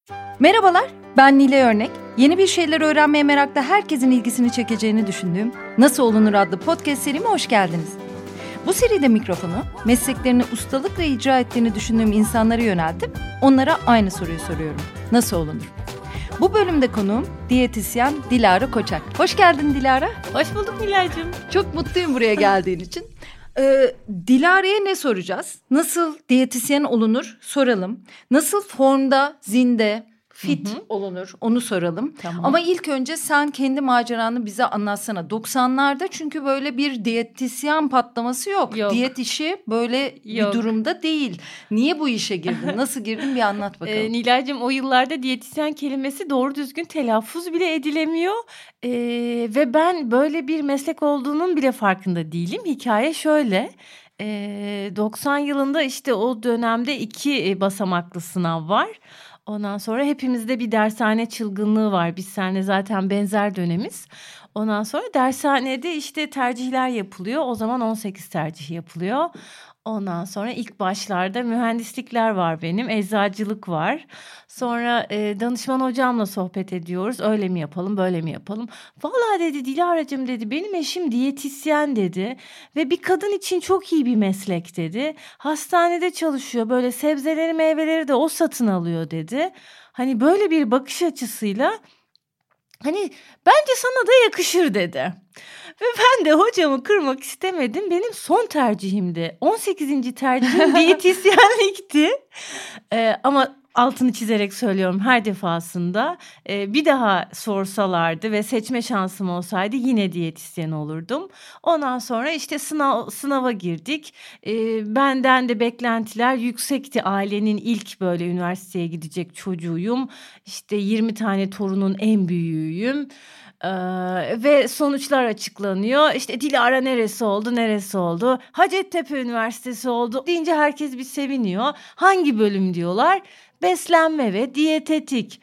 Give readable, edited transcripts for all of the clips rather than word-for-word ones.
Merhabalar, ben Nilay Örnek. Yeni bir şeyler öğrenmeye merakta herkesin ilgisini çekeceğini düşündüğüm Nasıl Olunur adlı podcast serime hoş geldiniz. Bu seride mikrofonu mesleklerini ustalıkla icra ettiğini düşündüğüm insanlara yöneltip onlara aynı soruyu soruyorum. Nasıl olunur? Bu bölümde konuğum diyetisyen Dilara Koçak. Hoş geldin Dilara. Hoş bulduk Nilay'cığım. Çok mutluyum buraya geldiğin için. Dilara'ya ne soracağız? Nasıl diyetisyen olunur? Soralım. Nasıl formda, zinde, fit olunur? Onu soralım. Tamam. Ama ilk önce sen kendi maceranı bize anlatsana. 90'larda çünkü böyle bir diyetisyen patlaması yok. Diyet işi böyle bir durumda değil. Niye bu işe girdin? Nasıl girdin bir anlat bakalım. Nilay'cığım, o yıllarda diyetisyen kelimesi doğru düzgün telaffuz bile edilemiyor. Ve ben böyle bir meslek olduğunun bile farkında değilim. Hikaye şöyle. 90 yılında işte o dönemde 2 basamaklı sınav var. Ondan sonra hepimizde bir dershane çılgınlığı var. Biz seninle zaten benzer dönemiz. Ondan sonra dershanede işte tercihler yapılıyor. O zaman 18 tercih yapılıyor. Ondan sonra ilk başlarda mühendislikler var benim, eczacılık var. Sonra danışman hocamla sohbet ediyoruz. Öyle mi yapalım, böyle mi yapalım? Vallahi dedi Dilara'cığım dedi, benim eşim diyetisyen dedi. Ve bir kadın için çok iyi bir meslek dedi. Hastanede çalışıyor, böyle sebzeleri meyveleri de o satın alıyor dedi. Hani böyle bir bakış açısıyla hani bence sana da yakışır dedi. Ve ben de hocamı kırmak istemedim. Benim son tercihimdi. 18. tercihim diyetisyenlikti. Ama altını çizerek söylüyorum, her defasında bir daha sorsalardı ve seçme şansım olsaydı yine diyetisyen olurdum. Ondan sonra işte sınava girdik. Benden de beklentiler yüksekti. Ailenin ilk böyle üniversiteye gidecek çocuğuyum. İşte 20 tane torunun en büyüğüyüm. Ve sonuçlar açıklanıyor. İşte Dilara neresi oldu? Hacettepe Üniversitesi oldu deyince herkes bir seviniyor. Hangi bölüm diyorlar? Beslenme ve diyetetik.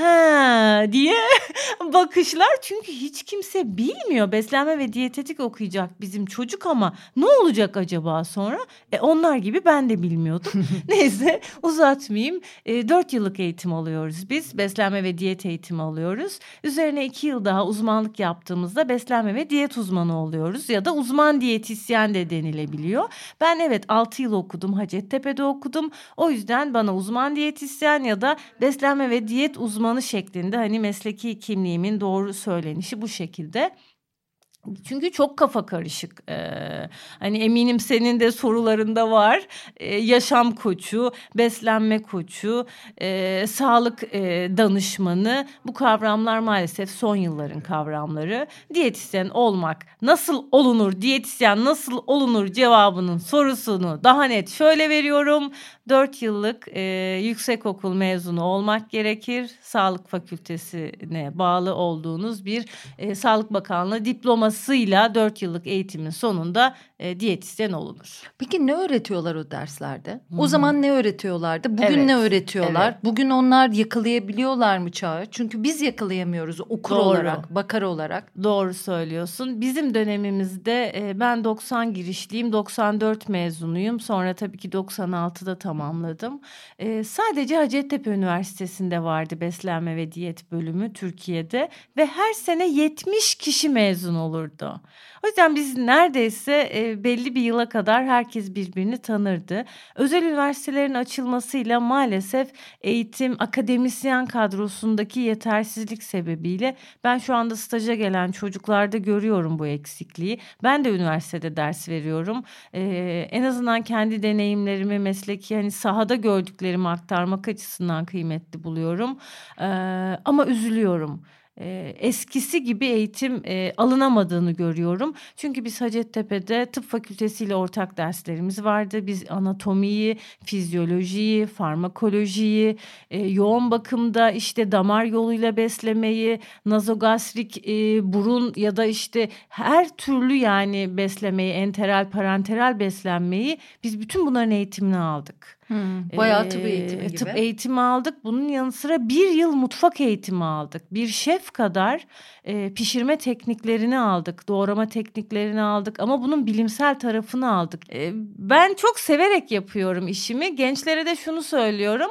Diye bakışlar, çünkü hiç kimse bilmiyor. Beslenme ve diyetetik okuyacak bizim çocuk ama ne olacak acaba sonra? Onlar gibi ben de bilmiyordum. Neyse, uzatmayayım. 4 yıllık eğitim alıyoruz biz. Beslenme ve diyet eğitimi alıyoruz. Üzerine 2 yıl daha uzmanlık yaptığımızda beslenme ve diyet uzmanı oluyoruz. Ya da uzman diyetisyen de denilebiliyor. Ben evet 6 yıl okudum. Hacettepe'de okudum. O yüzden bana uzman diyetisyen ya da beslenme ve diyet uzmanı şeklinde, hani mesleki kimliğimin doğru söylenişi bu şekilde. Çünkü çok kafa karışık. Hani eminim senin de sorularında var. Yaşam koçu, beslenme koçu, sağlık danışmanı. Bu kavramlar maalesef son yılların kavramları. Diyetisyen olmak nasıl olunur, diyetisyen nasıl olunur cevabının sorusunu daha net şöyle veriyorum. 4 yıllık yüksekokul mezunu olmak gerekir. Sağlık fakültesine bağlı olduğunuz bir Sağlık Bakanlığı diplomasıyla 4 yıllık eğitimin sonunda diyetisyen olunur. Peki ne öğretiyorlar o derslerde? O zaman ne öğretiyorlardı? Bugün ne öğretiyorlar? Evet. Bugün onlar yakalayabiliyorlar mı çağı? Çünkü biz yakalayamıyoruz okur olarak, bakar olarak. Doğru söylüyorsun. Bizim dönemimizde ben 90 girişliyim, 94 mezunuyum. Sonra tabii ki 96'da tamamladım. Sadece Hacettepe Üniversitesi'nde vardı beslenme ve diyet bölümü Türkiye'de. Ve her sene 70 kişi mezun olurdu. O yüzden biz neredeyse belli bir yıla kadar herkes birbirini tanırdı. Özel üniversitelerin açılmasıyla maalesef eğitim, akademisyen kadrosundaki yetersizlik sebebiyle ben şu anda staja gelen çocuklarda görüyorum bu eksikliği. Ben de üniversitede ders veriyorum. En azından kendi deneyimlerimi, mesleki hani sahada gördüklerimi aktarmak açısından kıymetli buluyorum. Ama üzülüyorum. Eskisi gibi eğitim alınamadığını görüyorum. Çünkü biz Hacettepe'de tıp fakültesiyle ortak derslerimiz vardı. Biz anatomiyi, fizyolojiyi, farmakolojiyi, yoğun bakımda işte damar yoluyla beslemeyi, nazogastrik burun ya da işte her türlü yani beslemeyi, enteral, parenteral beslenmeyi biz bütün bunların eğitimini aldık. Bayağı tıp eğitimi gibi. Tıp eğitimi aldık. Bunun yanı sıra 1 yıl mutfak eğitimi aldık. Bir şef kadar pişirme tekniklerini aldık. Doğrama tekniklerini aldık. Ama bunun bilimsel tarafını aldık. Ben çok severek yapıyorum işimi. Gençlere de şunu söylüyorum.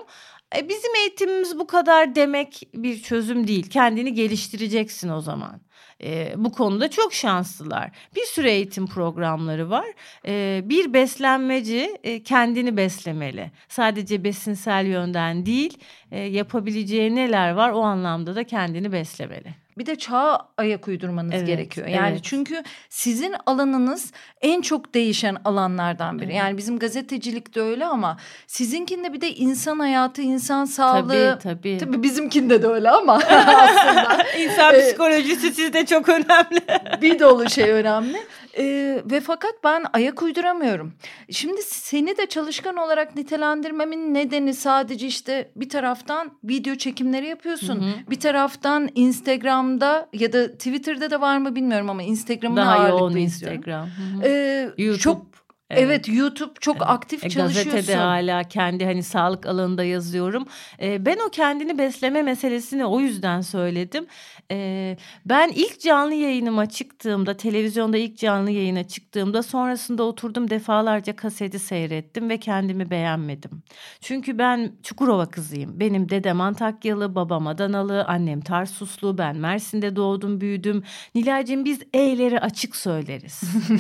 Bizim eğitimimiz bu kadar demek bir çözüm değil. Kendini geliştireceksin o zaman. Bu konuda çok şanslılar. Bir sürü eğitim programları var. Bir beslenmeci kendini beslemeli. Sadece besinsel yönden değil, yapabileceği neler var o anlamda da kendini beslemeli. Bir de çağa ayak uydurmanız gerekiyor. Yani çünkü sizin alanınız en çok değişen alanlardan biri. Yani bizim gazetecilik de öyle ama sizinkinde bir de insan hayatı, insan sağlığı. Tabii. Tabii bizimkinde de öyle ama aslında. İnsan psikolojisi sizde çok önemli. Bir dolu şey önemli. Ve fakat ben ayak uyduramıyorum. Şimdi seni de çalışkan olarak nitelendirmemin nedeni sadece işte bir taraftan video çekimleri yapıyorsun. Hı-hı. Bir taraftan Instagram'da ya da Twitter'da da var mı bilmiyorum ama Instagram'ını ağırlıklı izliyorum. Instagram. YouTube. Çok Evet, YouTube çok aktif çalışıyorsun. Gazetede hala kendi hani sağlık alanında yazıyorum. Ben o kendini besleme meselesini o yüzden söyledim. Ben ilk canlı yayınıma çıktığımda, televizyonda ilk canlı yayına çıktığımda sonrasında oturdum defalarca kaseti seyrettim ve kendimi beğenmedim. Çünkü ben Çukurova kızıyım. Benim dedem Antakyalı, babam Adanalı, annem Tarsuslu, ben Mersin'de doğdum, büyüdüm. Nilay'cığım biz E'leri açık söyleriz.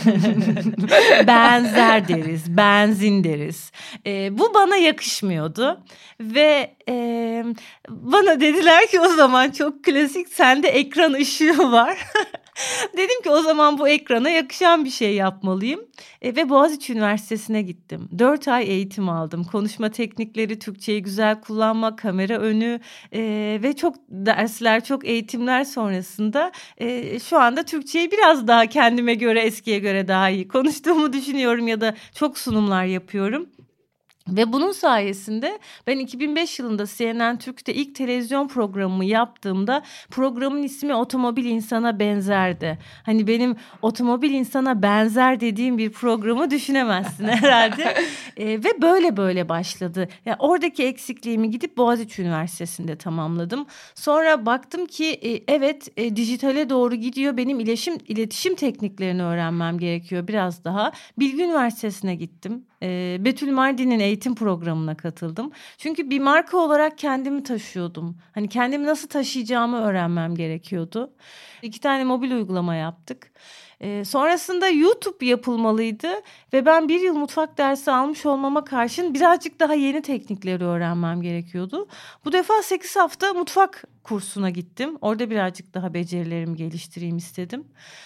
Benzer deriz, benzin deriz. Bu bana yakışmıyordu ve bana dediler ki o zaman çok klasik, sende ekran ışığı var. Dedim ki o zaman bu ekrana yakışan bir şey yapmalıyım. Ve Boğaziçi Üniversitesi'ne gittim. 4 ay eğitim aldım. Konuşma teknikleri, Türkçeyi güzel kullanma, kamera önü ve çok dersler, çok eğitimler sonrasında şu anda Türkçeyi biraz daha kendime göre, eskiye göre daha iyi konuştuğumu düşünüyorum ya da çok sunumlar yapıyorum. Ve bunun sayesinde ben 2005 yılında CNN Türk'te ilk televizyon programımı yaptığımda programın ismi Otomobil İnsana Benzerdi. Hani benim otomobil insana benzer dediğim bir programı düşünemezsin herhalde. Ve böyle başladı. Yani oradaki eksikliğimi gidip Boğaziçi Üniversitesi'nde tamamladım. Sonra baktım ki evet dijitale doğru gidiyor. Benim iletişim tekniklerini öğrenmem gerekiyor biraz daha. Bilgi Üniversitesi'ne gittim. Betül Mardin'in eğitim programına katıldım. Çünkü bir marka olarak kendimi taşıyordum. Hani kendimi nasıl taşıyacağımı öğrenmem gerekiyordu. 2 tane mobil uygulama yaptık. Sonrasında YouTube yapılmalıydı ve ben 1 yıl mutfak dersi almış olmama karşın birazcık daha yeni teknikleri öğrenmem gerekiyordu. Bu defa 8 hafta mutfak kursuna gittim. Orada birazcık daha becerilerimi geliştireyim istedim.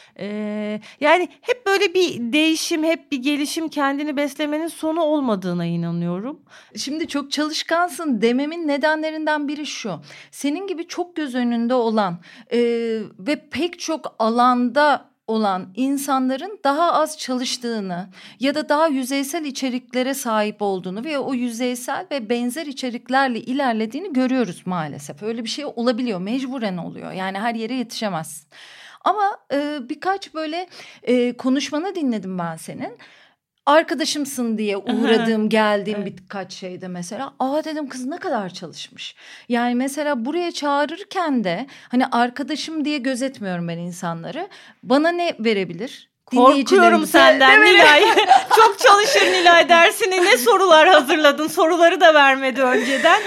Yani hep böyle bir değişim, hep bir gelişim, kendini beslemenin sonu olmadığına inanıyorum. Şimdi çok çalışkansın dememin nedenlerinden biri şu. Senin gibi çok göz önünde olan ve pek çok alanda olan insanların daha az çalıştığını ya da daha yüzeysel içeriklere sahip olduğunu ve o yüzeysel ve benzer içeriklerle ilerlediğini görüyoruz maalesef. Öyle bir şey olabiliyor, mecburen oluyor. Yani her yere yetişemezsin. Ama birkaç böyle konuşmanı dinledim ben senin. Arkadaşımsın diye uğradığım, geldiğim birkaç şeyde mesela. Dedim kız ne kadar çalışmış. Yani mesela buraya çağırırken de hani arkadaşım diye gözetmiyorum ben insanları. Bana ne verebilir? Korkuyorum senden Nilay. Çok çalışır Nilay dersine ne sorular hazırladın? Soruları da vermedi önceden.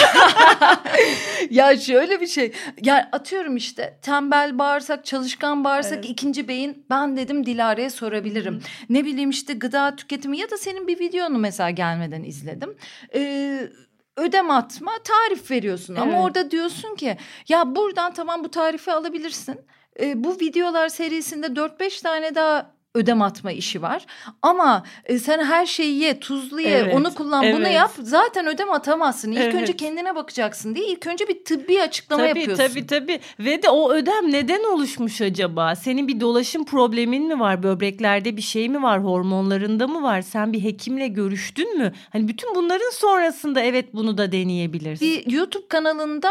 Ya şöyle bir şey. Ya atıyorum işte tembel bağırsak, çalışkan bağırsak, ikinci beyin. Ben dedim Dilara'ya sorabilirim. Ne bileyim işte gıda tüketimi ya da senin bir videonu mesela gelmeden izledim. Ödem atma, tarif veriyorsun ama orada diyorsun ki ya buradan tamam bu tarifi alabilirsin. Bu videolar serisinde 4-5 tane daha ödem atma işi var. Ama sen her şeyi ye, tuzlu ye, onu kullan, bunu yap. Zaten ödem atamazsın. İlk önce kendine bakacaksın diye ilk önce bir tıbbi açıklama yapıyorsun. Tabii. Ve de o ödem neden oluşmuş acaba? Senin bir dolaşım problemin mi var? Böbreklerde bir şey mi var? Hormonlarında mı var? Sen bir hekimle görüştün mü? Hani bütün bunların sonrasında bunu da deneyebilirsin. Bir YouTube kanalında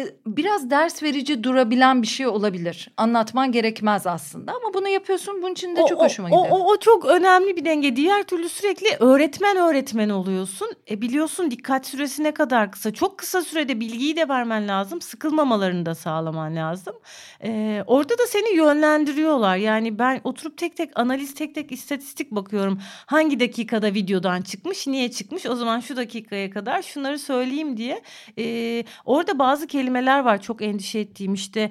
biraz ders verici durabilen bir şey olabilir. Anlatman gerekmez aslında ama bunu yapıyorsun. Bunun için benim de çok hoşuma gidiyor. O çok önemli bir denge. Diğer türlü sürekli öğretmen oluyorsun. Biliyorsun dikkat süresi ne kadar kısa. Çok kısa sürede bilgiyi de vermen lazım. Sıkılmamalarını da sağlaman lazım. Orada da seni yönlendiriyorlar. Yani ben oturup tek tek analiz, tek tek istatistik bakıyorum. Hangi dakikada videodan çıkmış, niye çıkmış? O zaman şu dakikaya kadar şunları söyleyeyim diye. Orada bazı kelimeler var çok endişe ettiğim, işte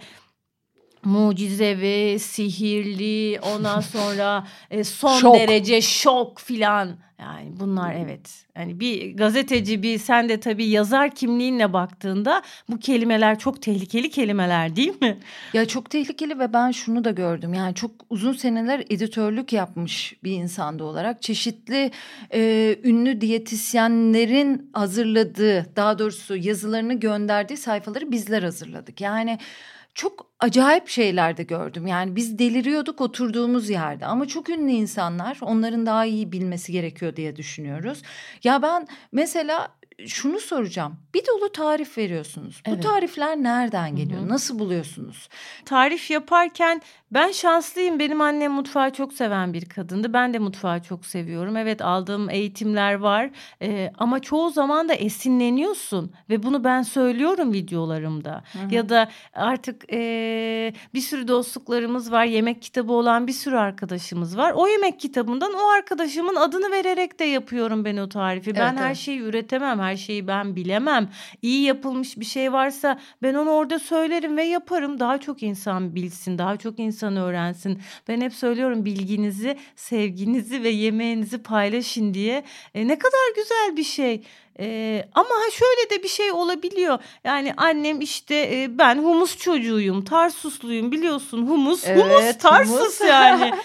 mucizevi, sihirli, ondan sonra son Şok. derece şok filan. Yani bunlar evet. Yani bir gazeteci, sen de tabii yazar kimliğinle baktığında bu kelimeler çok tehlikeli kelimeler değil mi? Ya çok tehlikeli ve ben şunu da gördüm. Yani çok uzun seneler editörlük yapmış bir insanda olarak çeşitli ünlü diyetisyenlerin hazırladığı, daha doğrusu yazılarını gönderdiği sayfaları bizler hazırladık. Yani çok acayip şeyler de gördüm. Yani biz deliriyorduk oturduğumuz yerde ama çok ünlü insanlar, onların daha iyi bilmesi gerekiyor diye düşünüyoruz. Ya ben mesela şunu soracağım. Bir dolu tarif veriyorsunuz. Evet. Bu tarifler nereden geliyor? Hı hı. Nasıl buluyorsunuz? Tarif yaparken ben şanslıyım. Benim annem mutfağı çok seven bir kadındı. Ben de mutfağı çok seviyorum. Evet, aldığım eğitimler var. Ama çoğu zaman da esinleniyorsun. Ve bunu ben söylüyorum videolarımda. Hı. Ya da artık bir sürü dostluklarımız var. Yemek kitabı olan bir sürü arkadaşımız var. O yemek kitabından o arkadaşımın adını vererek de yapıyorum ben o tarifi. Ben her şeyi üretemem. Her şeyi ben bilemem. İyi yapılmış bir şey varsa ben onu orada söylerim ve yaparım. Daha çok insan bilsin, daha çok insan öğrensin. Ben hep söylüyorum, bilginizi, sevginizi ve yemeğinizi paylaşın diye. Ne kadar güzel bir şey. Ama şöyle de bir şey olabiliyor. Yani annem işte ben humus çocuğuyum, Tarsusluyum, biliyorsun humus. Evet, humus Tarsus humus. yani.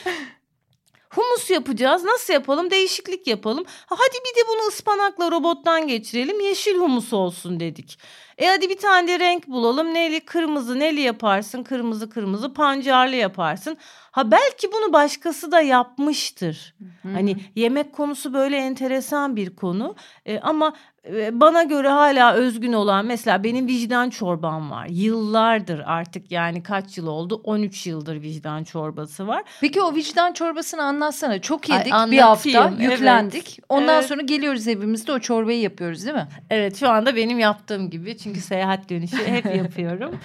Humus yapacağız. Nasıl yapalım? Değişiklik yapalım. Hadi bir de bunu ıspanakla robottan geçirelim. Yeşil humus olsun dedik. Hadi bir tane de renk bulalım. Neli kırmızı, neli yaparsın? Kırmızı pancarlı yaparsın. Belki bunu başkası da yapmıştır. Hı-hı. Hani yemek konusu böyle enteresan bir konu. Ama bana göre hala özgün olan, mesela benim vicdan çorbam var. Yıllardır, artık yani kaç yıl oldu? 13 yıldır vicdan çorbası var. Peki o vicdan çorbasını anlatsana. Çok yedik, bir anlatayım. hafta yüklendik. Evet. Ondan sonra geliyoruz evimizde o çorbayı yapıyoruz değil mi? Evet, şu anda benim yaptığım gibi, çünkü seyahat dönüşü hep yapıyorum.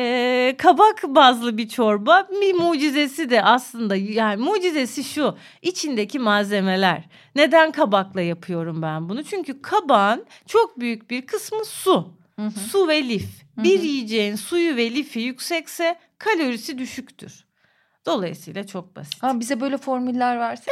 Kabak bazlı bir çorba, bir mucizesi de aslında, yani mucizesi şu: içindeki malzemeler. Neden kabakla yapıyorum ben bunu? Çünkü kabağın çok büyük bir kısmı su. Hı-hı. Su ve lif. Hı-hı. Bir yiyeceğin suyu ve lifi yüksekse kalorisi düşüktür. Dolayısıyla çok basit. Bize böyle formüller versin.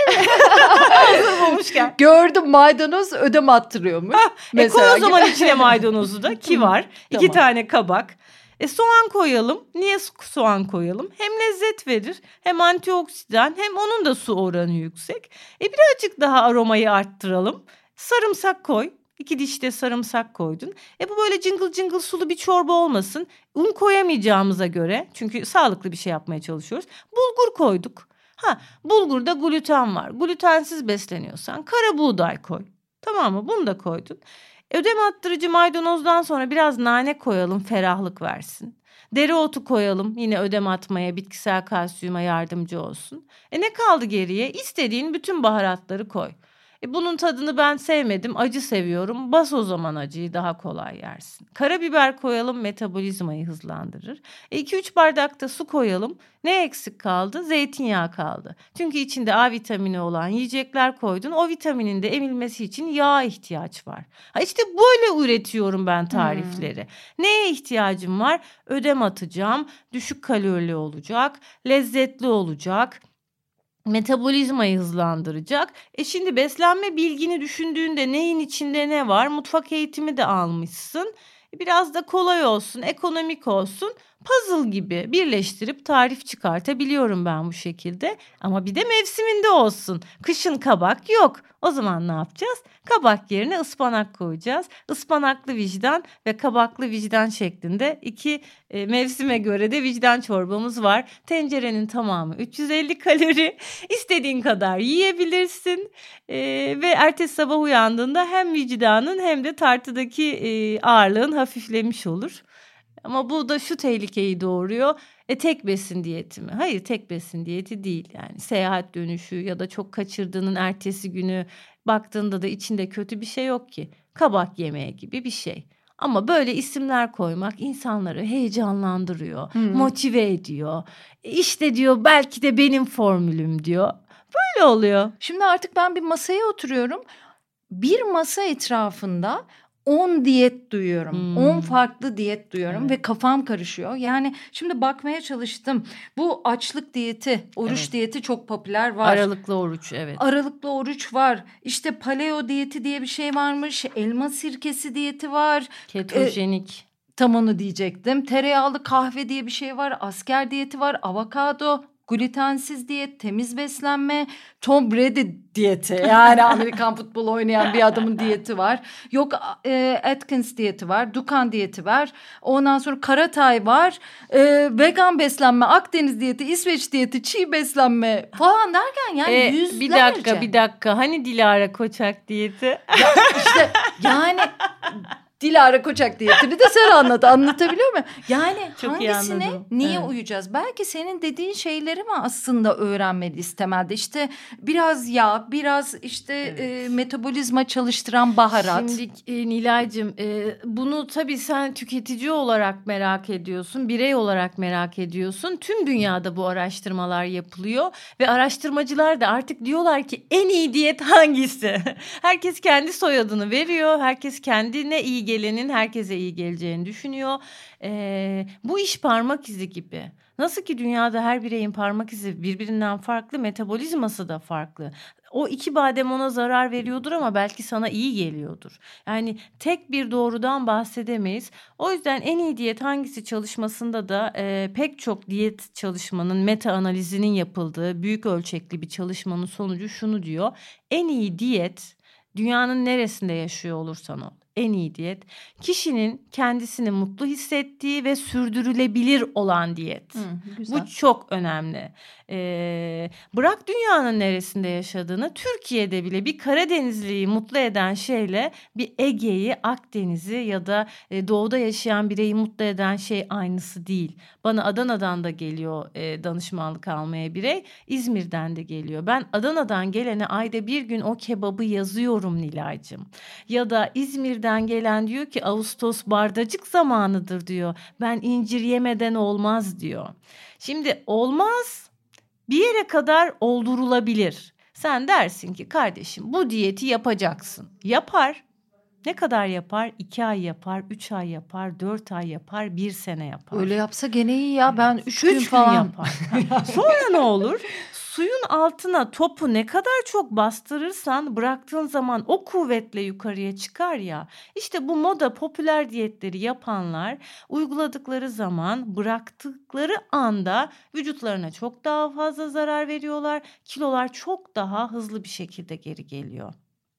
Hazır bulmuşken. Gördüm, maydanoz ödem attırıyormuş. Koy o zaman içine maydanozu da, ki var. Tamam. 2 tane kabak. Soğan koyalım. Niye soğan koyalım? Hem lezzet verir, hem antioksidan, hem onun da su oranı yüksek. Birazcık daha aromayı arttıralım. Sarımsak koy. 2 diş de sarımsak koydun. Bu böyle cıngıl cıngıl sulu bir çorba olmasın. Un koyamayacağımıza göre, çünkü sağlıklı bir şey yapmaya çalışıyoruz, bulgur koyduk. Bulgurda gluten var. Glutensiz besleniyorsan kara buğday koy. Tamam mı? Bunu da koydun. Ödem attırıcı maydanozdan sonra biraz nane koyalım, ferahlık versin. Dereotu koyalım, yine ödem atmaya, bitkisel kalsiyuma yardımcı olsun. Ne kaldı geriye? İstediğin bütün baharatları koy. Bunun tadını ben sevmedim, acı seviyorum. Bas o zaman acıyı, daha kolay yersin. Karabiber koyalım, metabolizmayı hızlandırır. 2-3 bardak da su koyalım. Ne eksik kaldı? Zeytinyağı kaldı. Çünkü içinde A vitamini olan yiyecekler koydun. O vitaminin de emilmesi için yağa ihtiyaç var. İşte böyle üretiyorum ben tarifleri. Neye ihtiyacım var? Ödem atacağım, düşük kalorili olacak, lezzetli olacak, metabolizmayı hızlandıracak. Şimdi beslenme bilgini düşündüğünde neyin içinde ne var? Mutfak eğitimi de almışsın. Biraz da kolay olsun, ekonomik olsun. Puzzle gibi birleştirip tarif çıkartabiliyorum ben bu şekilde. Ama bir de mevsiminde olsun. Kışın kabak yok. O zaman ne yapacağız? Kabak yerine ıspanak koyacağız. Ispanaklı vicdan ve kabaklı vicdan şeklinde 2 mevsime göre de vicdan çorbamız var. Tencerenin tamamı 350 kalori. İstediğin kadar yiyebilirsin. Ve ertesi sabah uyandığında hem vicdanın hem de tartıdaki ağırlığın hafiflemiş olur. Ama bu da şu tehlikeyi doğuruyor. Tek besin diyeti mi? Hayır, tek besin diyeti değil. Yani seyahat dönüşü ya da çok kaçırdığının ertesi günü baktığında da içinde kötü bir şey yok ki. Kabak yemeği gibi bir şey. Ama böyle isimler koymak insanları heyecanlandırıyor, motive ediyor. İşte diyor belki de benim formülüm diyor. Böyle oluyor. Şimdi artık ben bir masaya oturuyorum. Bir masa etrafında 10 diyet duyuyorum. 10 farklı diyet duyuyorum ve kafam karışıyor. Yani şimdi bakmaya çalıştım. Bu açlık diyeti, oruç diyeti çok popüler var. Aralıklı oruç, evet. Aralıklı oruç var. İşte paleo diyeti diye bir şey varmış. Elma sirkesi diyeti var. Ketojenik. Tam onu diyecektim. Tereyağlı kahve diye bir şey var. Asker diyeti var. Avokado, glutensiz diyet, temiz beslenme, Tom Brady diyeti. Yani Amerikan futbolu oynayan bir adamın diyeti var. Yok Atkins diyeti var. Dukan diyeti var. Ondan sonra Karatay var. Vegan beslenme, Akdeniz diyeti, İsveç diyeti, çiğ beslenme falan derken yani yüzlerce. Bir dakika. Hani Dilara Koçak diyeti? Ya işte yani... Dilara Koçak diyetini de sen anlatabiliyor muyum? Yani çok hangisine niye uyacağız? Belki senin dediğin şeyleri mi aslında öğrenmeliyiz temelde? İşte biraz yağ, biraz işte metabolizma çalıştıran baharat. Şimdi Nilay'cığım bunu tabii sen tüketici olarak merak ediyorsun, birey olarak merak ediyorsun. Tüm dünyada bu araştırmalar yapılıyor ve araştırmacılar da artık diyorlar ki en iyi diyet hangisi? Herkes kendi soyadını veriyor, herkes kendine iyi gelenin herkese iyi geleceğini düşünüyor. Bu iş parmak izi gibi. Nasıl ki dünyada her bireyin parmak izi birbirinden farklı, metabolizması da farklı. O 2 badem ona zarar veriyordur ama belki sana iyi geliyordur. Yani tek bir doğrudan bahsedemeyiz. O yüzden en iyi diyet hangisi çalışmasında da pek çok diyet çalışmanın meta analizinin yapıldığı büyük ölçekli bir çalışmanın sonucu şunu diyor. En iyi diyet dünyanın neresinde yaşıyor olursan ol. En iyi diyet kişinin kendisini mutlu hissettiği ve sürdürülebilir olan diyet. Güzel. Bu çok önemli. Bırak dünyanın neresinde yaşadığını, Türkiye'de bile bir Karadenizliyi mutlu eden şeyle bir Ege'yi, Akdeniz'i ya da doğuda yaşayan bireyi mutlu eden şey aynısı değil. Bana Adana'dan da geliyor danışmanlık almaya birey, İzmir'den de geliyor. Ben Adana'dan gelene ayda bir gün o kebabı yazıyorum Nilay'cığım. Ya da İzmir'den gelen diyor ki Ağustos bardacık zamanıdır diyor. Ben incir yemeden olmaz diyor. Şimdi olmaz bir yere kadar oldurulabilir. Sen dersin ki kardeşim bu diyeti yapacaksın. Yapar. Ne kadar yapar? 2 ay yapar, 3 ay yapar, 4 ay yapar, 1 sene yapar. Öyle yapsa gene iyi ya. Ben 3 gün falan yapar. Sonra ne olur? Suyun altına topu ne kadar çok bastırırsan bıraktığın zaman o kuvvetle yukarıya çıkar ya. İşte bu moda popüler diyetleri yapanlar uyguladıkları zaman bıraktıkları anda vücutlarına çok daha fazla zarar veriyorlar. Kilolar çok daha hızlı bir şekilde geri geliyor.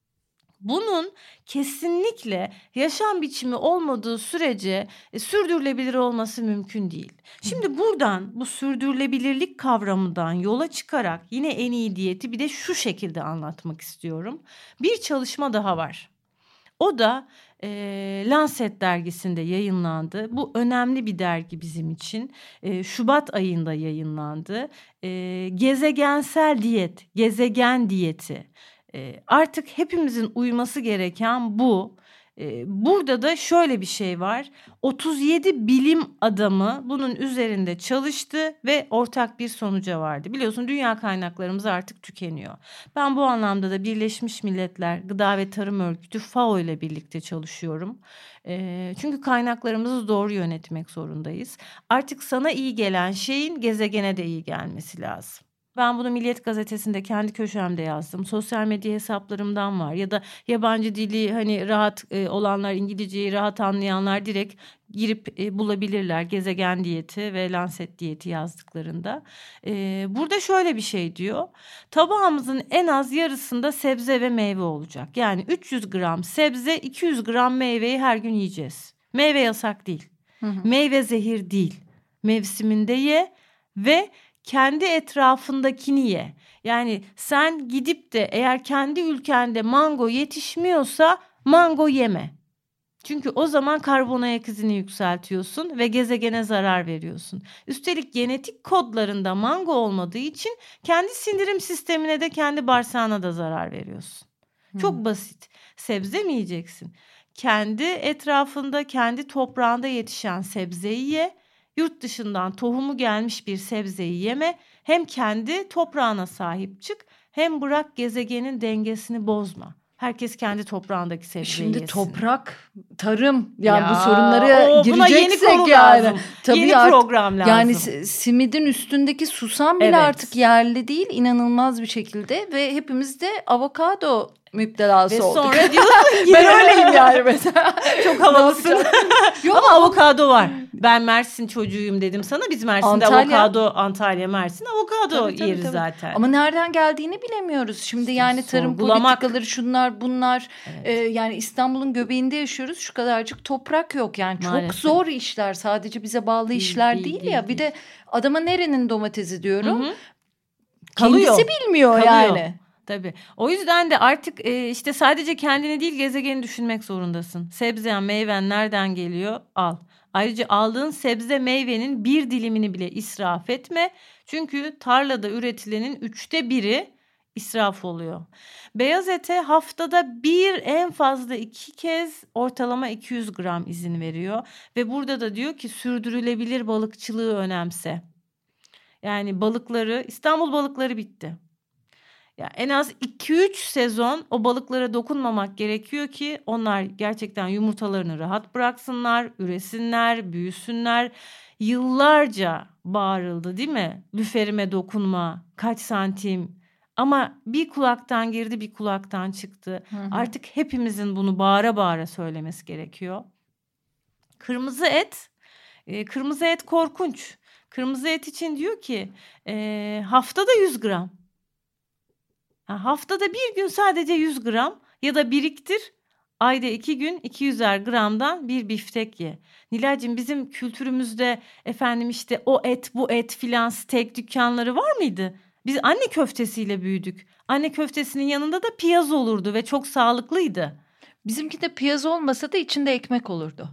Bunun kesinlikle yaşam biçimi olmadığı sürece sürdürülebilir olması mümkün değil. Şimdi buradan bu sürdürülebilirlik kavramından yola çıkarak yine en iyi diyeti bir de şu şekilde anlatmak istiyorum. Bir çalışma daha var. O da Lancet dergisinde yayınlandı. Bu önemli bir dergi bizim için. Şubat ayında yayınlandı. Gezegensel diyet, gezegen diyeti. Artık hepimizin uyması gereken bu. Burada da şöyle bir şey var. 37 bilim adamı bunun üzerinde çalıştı ve ortak bir sonuca vardı. Biliyorsun dünya kaynaklarımız artık tükeniyor. Ben bu anlamda da Birleşmiş Milletler Gıda ve Tarım Örgütü FAO ile birlikte çalışıyorum. Çünkü kaynaklarımızı doğru yönetmek zorundayız. Artık sana iyi gelen şeyin gezegene de iyi gelmesi lazım. Ben bunu Milliyet Gazetesi'nde kendi köşemde yazdım. Sosyal medya hesaplarımdan var ya da yabancı dili hani rahat olanlar, İngilizceyi rahat anlayanlar direkt girip bulabilirler. Gezegen diyeti ve Lancet diyeti yazdıklarında. Burada şöyle bir şey diyor. Tabağımızın en az yarısında sebze ve meyve olacak. Yani 300 gram sebze, 200 gram meyveyi her gün yiyeceğiz. Meyve yasak değil. Meyve zehir değil. Mevsiminde ye ve kendi etrafındakini ye. Yani sen gidip de eğer kendi ülkende mango yetişmiyorsa mango yeme. Çünkü o zaman karbon ayak izini yükseltiyorsun ve gezegene zarar veriyorsun. Üstelik genetik kodlarında mango olmadığı için kendi sindirim sistemine de kendi bağırsağına da zarar veriyorsun. Çok basit. Sebze mi yiyeceksin? Kendi etrafında, kendi toprağında yetişen sebzeyi ye. Yurt dışından tohumu gelmiş bir sebzeyi yeme. Hem kendi toprağına sahip çık, hem bırak gezegenin dengesini bozma. Herkes kendi toprağındaki sebzeyi Şimdi yesin. toprak, tarım, yani Ya, bu sorunlara buna yeni gireceksek konu yani. lazım. Tabii Yeni program lazım. Yani simidin üstündeki susam bile Evet. artık yerli değil, inanılmaz bir şekilde ve hepimiz de avokado müptelası Ve olduk. sonra diyorsun ki Ben öyleyim yani mesela. çok havalısın. Yok Ama avokado var. Ben Mersin çocuğuyum dedim sana. Biz Mersin'de Antalya. avokado, Antalya, Mersin avokado Tabii, yeriz tabii. zaten. Ama nereden geldiğini bilemiyoruz. Şimdi yani tarım sorgulamak. politikaları, şunlar bunlar. Yani İstanbul'un göbeğinde yaşıyoruz. Şu kadarcık toprak yok. Yani çok Maalesef. zor işler. Sadece bize bağlı işler değil ya. Bir de adama nerenin domatesi diyorum. Hı hı. Kalıyor. Kendisi bilmiyor Kalıyor. yani. Tabii. O yüzden de artık işte sadece kendini değil gezegeni düşünmek zorundasın. Sebzen, meyven nereden geliyor? Al. Ayrıca aldığın sebze meyvenin bir dilimini bile israf etme. Çünkü tarlada üretilenin 1/3 israf oluyor. Beyaz ete haftada bir, en fazla 2 kez ortalama 200 gram izin veriyor. Ve burada da diyor ki sürdürülebilir balıkçılığı önemse. Yani balıkları, İstanbul balıkları bitti. Ya en az 2-3 sezon o balıklara dokunmamak gerekiyor ki onlar gerçekten yumurtalarını rahat bıraksınlar, üresinler, büyüsünler. Yıllarca bağırıldı değil mi? Lüferime dokunma, kaç santim. Ama bir kulaktan girdi, bir kulaktan çıktı. Artık hepimizin bunu bağıra bağıra söylemesi gerekiyor. Kırmızı et korkunç. Kırmızı et için diyor ki haftada 100 gram. Haftada bir gün sadece 100 gram ya da biriktir. Ayda 2 gün 200'er gramdan bir biftek ye. Nilay'cığım bizim kültürümüzde efendim işte o et bu et filan steak dükkanları var mıydı? Biz anne köftesiyle büyüdük. Anne köftesinin yanında da piyaz olurdu ve çok sağlıklıydı. Bizimki de piyaz olmasa da içinde ekmek olurdu.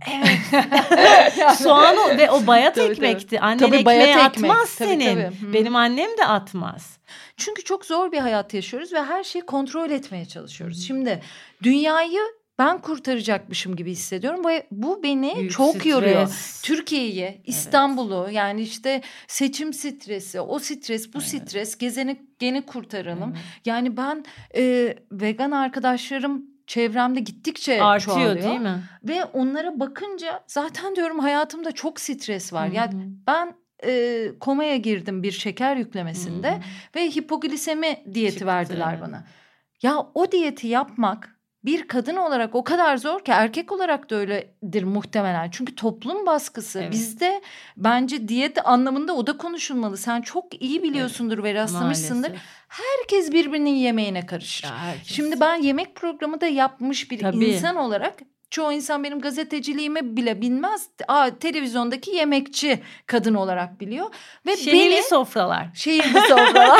Evet. Soğan ve o bayat Tabii, ekmekti. tabii. Annen Tabii, ekmeği bayat atmaz ekmek. senin. Tabii. Benim annem de atmaz. Çünkü çok zor bir hayat yaşıyoruz ve her şeyi kontrol etmeye çalışıyoruz. Şimdi dünyayı ben kurtaracakmışım gibi hissediyorum. Bu beni Büyük çok stres. yoruyor. Türkiye'yi, İstanbul'u, yani işte seçim stresi, o stres, bu stres, gezegeni kurtaralım. Evet. Yani ben vegan arkadaşlarım çevremde gittikçe Artıyor çoğalıyor. değil mi? Ve onlara bakınca zaten diyorum hayatımda çok stres var. Hı-hı. Yani ben komaya girdim bir şeker yüklemesinde. Hı-hı. Ve hipoglisemi diyeti Çıktı. verdiler bana. Ya o diyeti yapmak bir kadın olarak o kadar zor ki, erkek olarak da öyledir muhtemelen. Çünkü toplum baskısı. Evet. Bizde bence diyet anlamında o da konuşulmalı. Sen çok iyi biliyorsundur ve rastlamışsındır. Maalesef. Herkes birbirinin yemeğine karışır. Ya herkes. Şimdi ben yemek programı da yapmış bir Tabii. insan olarak çoğu insan benim gazeteciliğimi bile bilmez. Televizyondaki yemekçi kadın olarak biliyor. Ve Şehirli sofralar. Şehirli sofralar.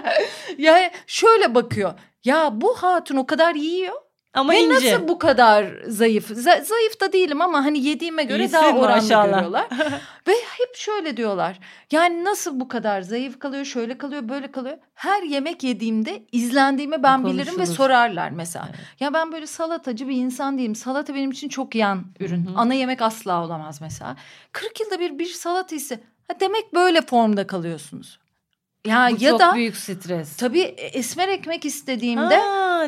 Yani şöyle bakıyor. Ya bu hatun o kadar yiyor. Ama ve ince. nasıl bu kadar zayıf? Zayıf da değilim ama hani yediğime göre İyisin, daha oranlı maşallah. görüyorlar. Ve hep şöyle diyorlar. Yani nasıl bu kadar zayıf kalıyor, şöyle kalıyor, böyle kalıyor. Her yemek yediğimde izlendiğimi ben bilirim ve sorarlar mesela. Evet. Ya ben böyle salatacı bir insan değilim. Salata benim için çok yan ürün. Hı-hı. Ana yemek asla olamaz mesela. 40 yılda bir salata ise demek böyle formda kalıyorsunuz. Ya bu ya çok da büyük stres. Tabii esmer ekmek istediğimde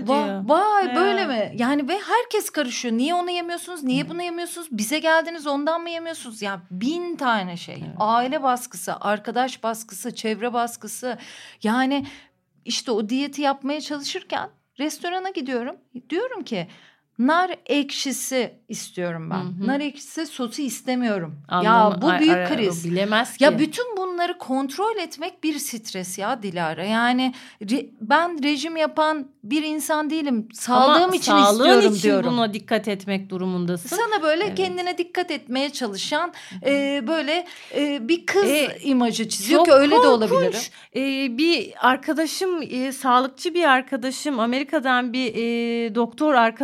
vay böyle mi? Yani ve herkes karışıyor. Niye onu yemiyorsunuz? Niye bunu yemiyorsunuz? Bize geldiniz ondan mı yemiyorsunuz? Ya 1000 tane şey. Evet. Aile baskısı, arkadaş baskısı, çevre baskısı. Yani işte o diyeti yapmaya çalışırken restorana gidiyorum. Diyorum ki nar ekşisi istiyorum ben. Hı-hı. Nar ekşisi sosu istemiyorum. Ya bu büyük kriz. Bilemez ki. Ya bütün bunları kontrol etmek bir stres ya Dilara. Yani ben rejim yapan bir insan değilim. Sağlığım için istiyorum için diyorum. Buna dikkat etmek durumundasın. Sana böyle kendine dikkat etmeye çalışan böyle bir kız imajı çiziyor ki öyle korkunç. De olabilirim. Bir arkadaşım, sağlıkçı bir arkadaşım, Amerika'dan bir doktor arkadaş geliyor.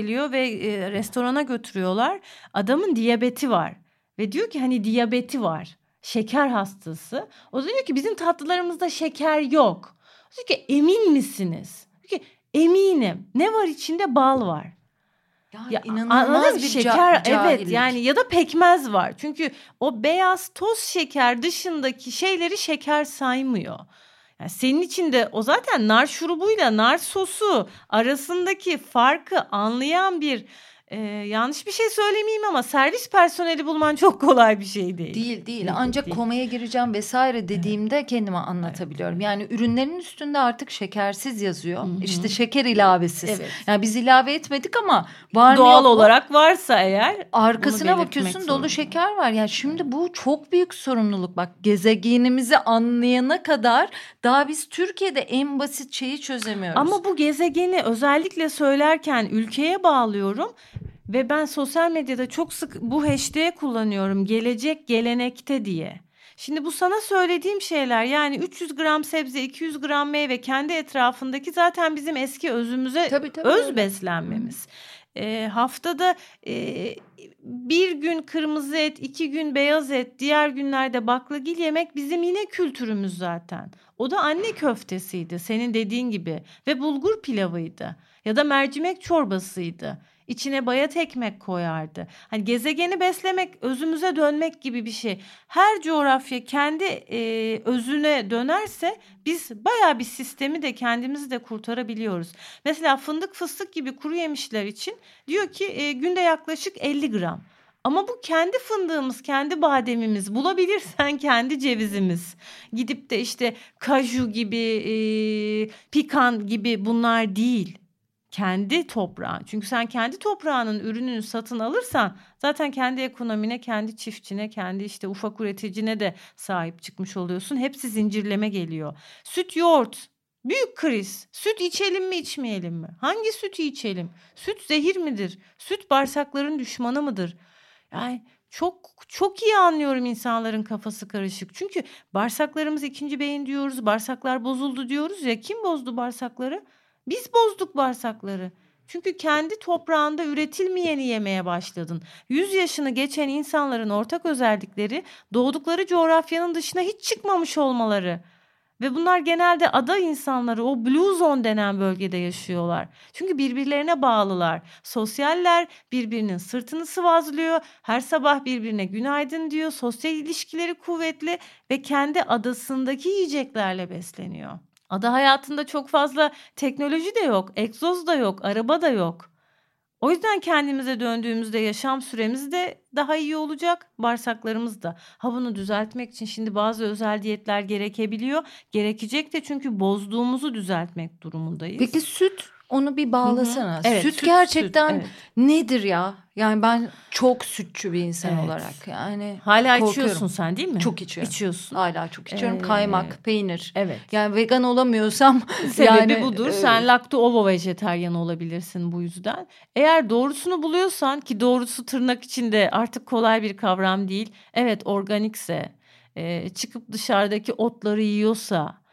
geliyor ve restorana götürüyorlar. Adamın diyabeti var ve diyor ki hani diyabeti var. Şeker hastası. O da diyor ki bizim tatlılarımızda şeker yok. O diyor ki emin misiniz? Diyor ki eminim. Ne var içinde? Bal var. Ya inanılmaz bir şeker, cahillik. evet yani ya da pekmez var. Çünkü o beyaz toz şeker dışındaki şeyleri şeker saymıyor. Yani senin için de o zaten nar şurubuyla nar sosu arasındaki farkı anlayan bir yanlış bir şey söylemeyeyim ama servis personeli bulman çok kolay bir şey değil. Değil. Ancak komaya gireceğim vesaire dediğimde kendime anlatabiliyorum. Yani ürünlerin üstünde artık şekersiz yazıyor. Hı-hı. İşte şeker ilavesiz. Evet. Yani biz ilave etmedik ama var doğal olarak varsa eğer arkasına bakıyorsun dolu şeker var. Yani şimdi bu çok büyük sorumluluk. Bak gezegenimizi anlayana kadar daha biz Türkiye'de en basit şeyi çözemiyoruz. Ama bu gezegeni özellikle söylerken ülkeye bağlıyorum. Ve ben sosyal medyada çok sık bu hashtag'i kullanıyorum. Gelecek gelenekte diye. Şimdi bu sana söylediğim şeyler yani 300 gram sebze, 200 gram meyve kendi etrafındaki zaten bizim eski özümüze tabii, öz öyle. Beslenmemiz. Haftada bir gün kırmızı et, 2 gün beyaz et, diğer günlerde baklagil yemek bizim yine kültürümüz zaten. O da anne köftesiydi senin dediğin gibi ve bulgur pilavıydı ya da mercimek çorbasıydı. İçine bayat ekmek koyardı. Hani gezegeni beslemek, özümüze dönmek gibi bir şey. Her coğrafya kendi özüne dönerse biz bayağı bir sistemi de kendimizi de kurtarabiliyoruz. Mesela fındık, fıstık gibi kuru yemişler için diyor ki günde yaklaşık 50 gram. Ama bu kendi fındığımız, kendi bademimiz, bulabilirsen kendi cevizimiz. Gidip de işte kaju gibi, pikan gibi bunlar değil. Kendi toprağın. Çünkü sen kendi toprağının ürününü satın alırsan zaten kendi ekonomine, kendi çiftçine, kendi işte ufak üreticine de sahip çıkmış oluyorsun. Hepsi zincirleme geliyor. Süt, yoğurt. Büyük kriz. Süt içelim mi içmeyelim mi? Hangi sütü içelim? Süt zehir midir? Süt bağırsakların düşmanı mıdır? Yani çok iyi anlıyorum insanların kafası karışık. Çünkü bağırsaklarımız ikinci beyin diyoruz. Bağırsaklar bozuldu diyoruz ya. Kim bozdu bağırsakları? Biz bozduk bağırsakları. Çünkü kendi toprağında üretilmeyeni yemeye başladın. 100 yaşını geçen insanların ortak özellikleri doğdukları coğrafyanın dışına hiç çıkmamış olmaları. Ve bunlar genelde ada insanları, o blue zone denen bölgede yaşıyorlar. Çünkü birbirlerine bağlılar. Sosyaller, birbirinin sırtını sıvazlıyor. Her sabah birbirine günaydın diyor. Sosyal ilişkileri kuvvetli ve kendi adasındaki yiyeceklerle besleniyor. Ada hayatında çok fazla teknoloji de yok, egzoz da yok, araba da yok. O yüzden kendimize döndüğümüzde yaşam süremiz de daha iyi olacak, bağırsaklarımız da. Ha bunu düzeltmek için şimdi bazı özel diyetler gerekebiliyor. Gerekecek de çünkü bozduğumuzu düzeltmek durumundayız. Peki süt, onu bir bağlasana. Evet, süt gerçekten evet. Nedir ya? Yani ben çok sütçü bir insan olarak yani hala içiyorsun sen değil mi? Çok içiyorum. İçiyorsun. Hala çok içiyorum. Kaymak, peynir. Evet. Yani vegan olamıyorsam sebebi budur. Sen lakto-ovo vejetaryen olabilirsin bu yüzden. Eğer doğrusunu buluyorsan ki doğrusu tırnak içinde artık kolay bir kavram değil. Evet organikse, çıkıp dışarıdaki otları yiyorsa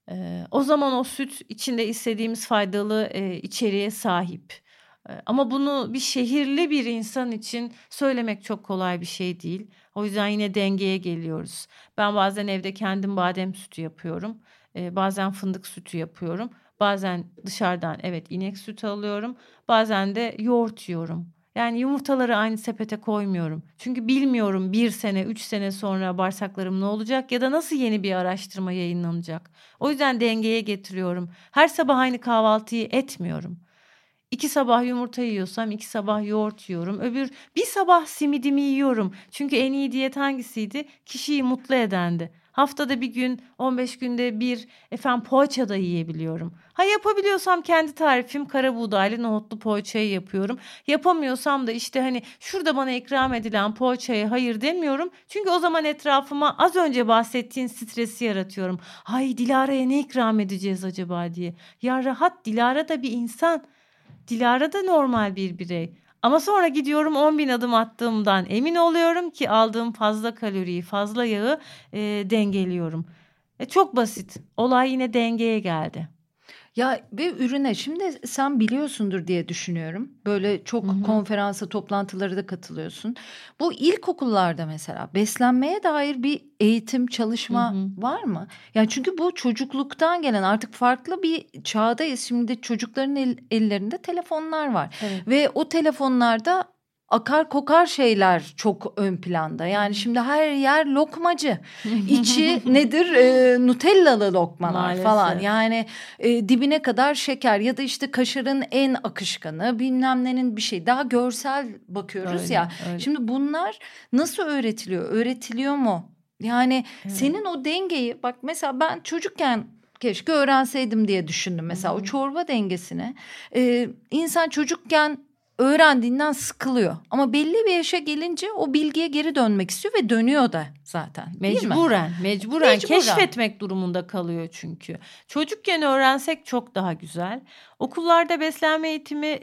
o zaman o süt içinde istediğimiz faydalı içeriğe sahip. Ama bunu bir şehirli bir insan için söylemek çok kolay bir şey değil. O yüzden yine dengeye geliyoruz. Ben bazen evde kendim badem sütü yapıyorum. Bazen fındık sütü yapıyorum. Bazen dışarıdan inek sütü alıyorum. Bazen de yoğurt yiyorum. Yani yumurtaları aynı sepete koymuyorum. Çünkü bilmiyorum 1 sene, 3 sene sonra bağırsaklarım ne olacak ya da nasıl yeni bir araştırma yayınlanacak. O yüzden dengeye getiriyorum. Her sabah aynı kahvaltıyı etmiyorum. 2 sabah yumurta yiyorsam 2 sabah yoğurt yiyorum. Bir sabah simidimi yiyorum. Çünkü en iyi diyet hangisiydi? Kişiyi mutlu edendi. Haftada bir gün, 15 günde bir poğaça da yiyebiliyorum. Ha yapabiliyorsam kendi tarifim kara buğdaylı nohutlu poğaçayı yapıyorum. Yapamıyorsam da işte şurada bana ikram edilen poğaçaya hayır demiyorum. Çünkü o zaman etrafıma az önce bahsettiğin stresi yaratıyorum. Hay Dilara'ya ne ikram edeceğiz acaba diye. Ya rahat, Dilara da bir insan. Dilara da normal bir birey. Ama sonra gidiyorum 10.000 adım attığımdan emin oluyorum ki aldığım fazla kaloriyi, fazla yağı dengeliyorum. Çok basit. Olay yine dengeye geldi. Ya ve ürüne şimdi sen biliyorsundur diye düşünüyorum. Böyle çok konferansa, toplantılara da katılıyorsun. Bu ilkokullarda mesela beslenmeye dair bir eğitim, çalışma var mı? Yani çünkü bu çocukluktan gelen artık farklı bir çağdayız. Şimdi çocukların ellerinde telefonlar var. Evet. Ve o telefonlarda akar kokar şeyler çok ön planda. Yani şimdi her yer lokmacı. İçi nedir? Nutellalı lokmalar Maalesef. falan. Yani dibine kadar şeker ya da işte kaşarın en akışkanı bilmem nenin bir şey. Daha görsel bakıyoruz Öyle, ya. öyle. Şimdi bunlar nasıl öğretiliyor? Öğretiliyor mu? Yani senin o dengeyi bak mesela ben çocukken keşke öğrenseydim diye düşündüm. Mesela o çorba dengesini insan çocukken öğrendiğinden sıkılıyor. Ama belli bir yaşa gelince o bilgiye geri dönmek istiyor ve dönüyor da zaten. Değil mi? Mecburen keşfetmek durumunda kalıyor çünkü. Çocukken öğrensek çok daha güzel. Okullarda beslenme eğitimi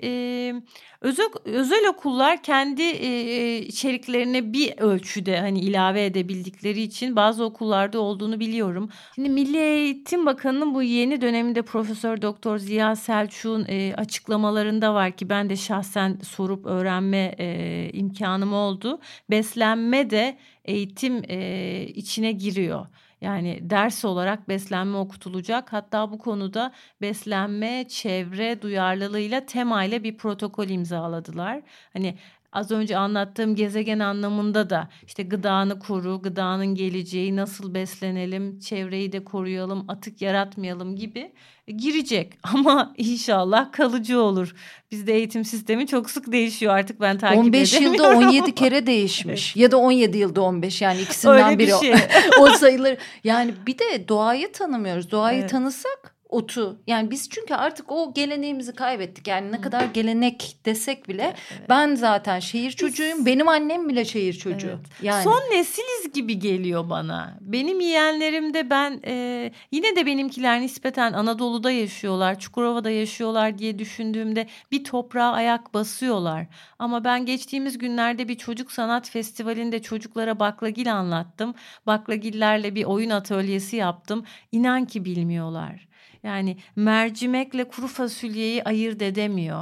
özel okullar kendi içeriklerine bir ölçüde hani ilave edebildikleri için bazı okullarda olduğunu biliyorum. Şimdi Milli Eğitim Bakanı'nın bu yeni döneminde Profesör Doktor Ziya Selçuk'un açıklamalarında var ki ben de şahsen sorup öğrenme imkanım oldu. Beslenme de eğitim içine giriyor. Yani ders olarak beslenme okutulacak. Hatta bu konuda beslenme, çevre duyarlılığıyla tema ile bir protokol imzaladılar. Hani az önce anlattığım gezegen anlamında da işte gıdanı koru, gıdanın geleceği, nasıl beslenelim, çevreyi de koruyalım, atık yaratmayalım gibi girecek. Ama inşallah kalıcı olur. Bizde eğitim sistemi çok sık değişiyor artık ben takip 15 edemiyorum. yılda 17 kere değişmiş ya da 17 yılda 15 yani ikisinden Öyle bir biri şey. o sayıları. Yani bir de doğayı tanımıyoruz. Doğayı Evet. tanısak otu yani biz çünkü artık o geleneğimizi kaybettik. Yani ne kadar gelenek desek bile ben zaten şehir çocuğuyum. Benim annem bile şehir çocuğu. Evet. Yani. Son nesiliz gibi geliyor bana. Benim yeğenlerimde ben yine de benimkiler nispeten Anadolu'da yaşıyorlar, Çukurova'da yaşıyorlar diye düşündüğümde bir toprağa ayak basıyorlar. Ama ben geçtiğimiz günlerde bir çocuk sanat festivalinde çocuklara baklagil anlattım. Baklagillerle bir oyun atölyesi yaptım. İnan ki bilmiyorlar. Yani mercimekle kuru fasulyeyi ayırt edemiyor.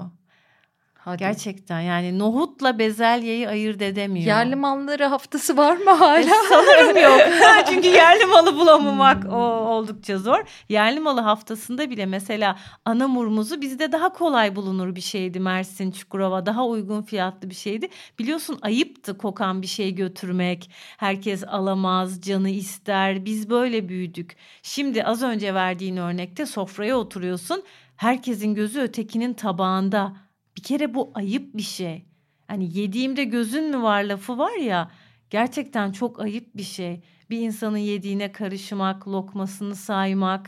Hadi. Gerçekten yani nohutla bezelyeyi ayırt edemiyor. Yerli malları haftası var mı hala? Sanırım yok. Çünkü yerli malı bulamamak oldukça zor. Yerli malı haftasında bile mesela anamur muzu bizde daha kolay bulunur bir şeydi. Mersin, Çukurova daha uygun fiyatlı bir şeydi. Biliyorsun ayıptı kokan bir şey götürmek. Herkes alamaz, canı ister. Biz böyle büyüdük. Şimdi az önce verdiğin örnekte sofraya oturuyorsun. Herkesin gözü ötekinin tabağında. Bir kere bu ayıp bir şey. Hani yediğimde gözün mü var lafı var ya, gerçekten çok ayıp bir şey. Bir insanın yediğine karışmak, lokmasını saymak,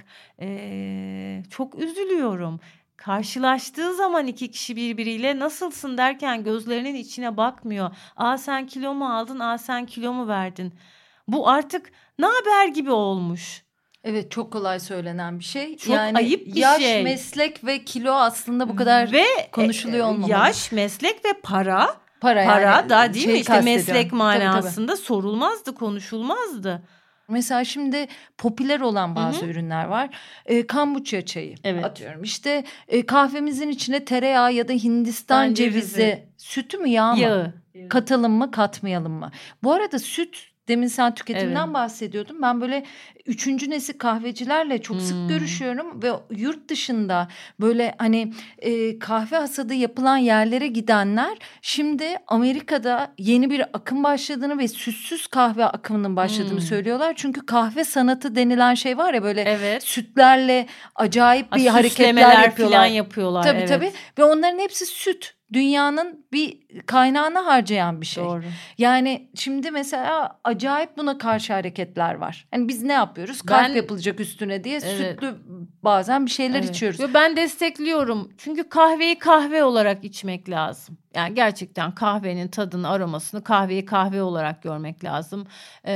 çok üzülüyorum. Karşılaştığı zaman iki kişi birbiriyle nasılsın derken gözlerinin içine bakmıyor. Aa sen kilo mu aldın, aa sen kilo mu verdin? Bu artık ne haber gibi olmuş. Evet çok kolay söylenen bir şey. Çok yani ayıp bir yaş, şey. meslek ve kilo aslında bu kadar konuşuluyor olmamalı. Yaş, meslek ve para yani da değil mi? şeyi İşte meslek kastediyorum. manasında sorulmazdı, konuşulmazdı. Mesela şimdi popüler olan bazı ürünler var. Kombuça çayı atıyorum. İşte kahvemizin içine tereyağı ya da Hindistan cevizi, sütü mü yağ mı? Yağı. Katalım mı katmayalım mı? Bu arada süt demin sen tüketimden bahsediyordun. Ben böyle 3. nesil kahvecilerle çok sık görüşüyorum ve yurt dışında böyle hani kahve hasadı yapılan yerlere gidenler şimdi Amerika'da yeni bir akım başladığını ve sütsüz kahve akımının başladığını söylüyorlar. Çünkü kahve sanatı denilen şey var ya böyle sütlerle acayip bir hareketler yapıyorlar. Falan yapıyorlar. Tabii ve onların hepsi süt. Dünyanın bir kaynağını harcayan bir şey. Doğru. Yani şimdi mesela acayip buna karşı hareketler var. Hani biz ne yapıyoruz? Kalp yapılacak üstüne diye sütlü bazen bir şeyler içiyoruz. Ben destekliyorum. Çünkü kahveyi kahve olarak içmek lazım. Yani gerçekten kahvenin tadını, aromasını, kahveyi kahve olarak görmek lazım.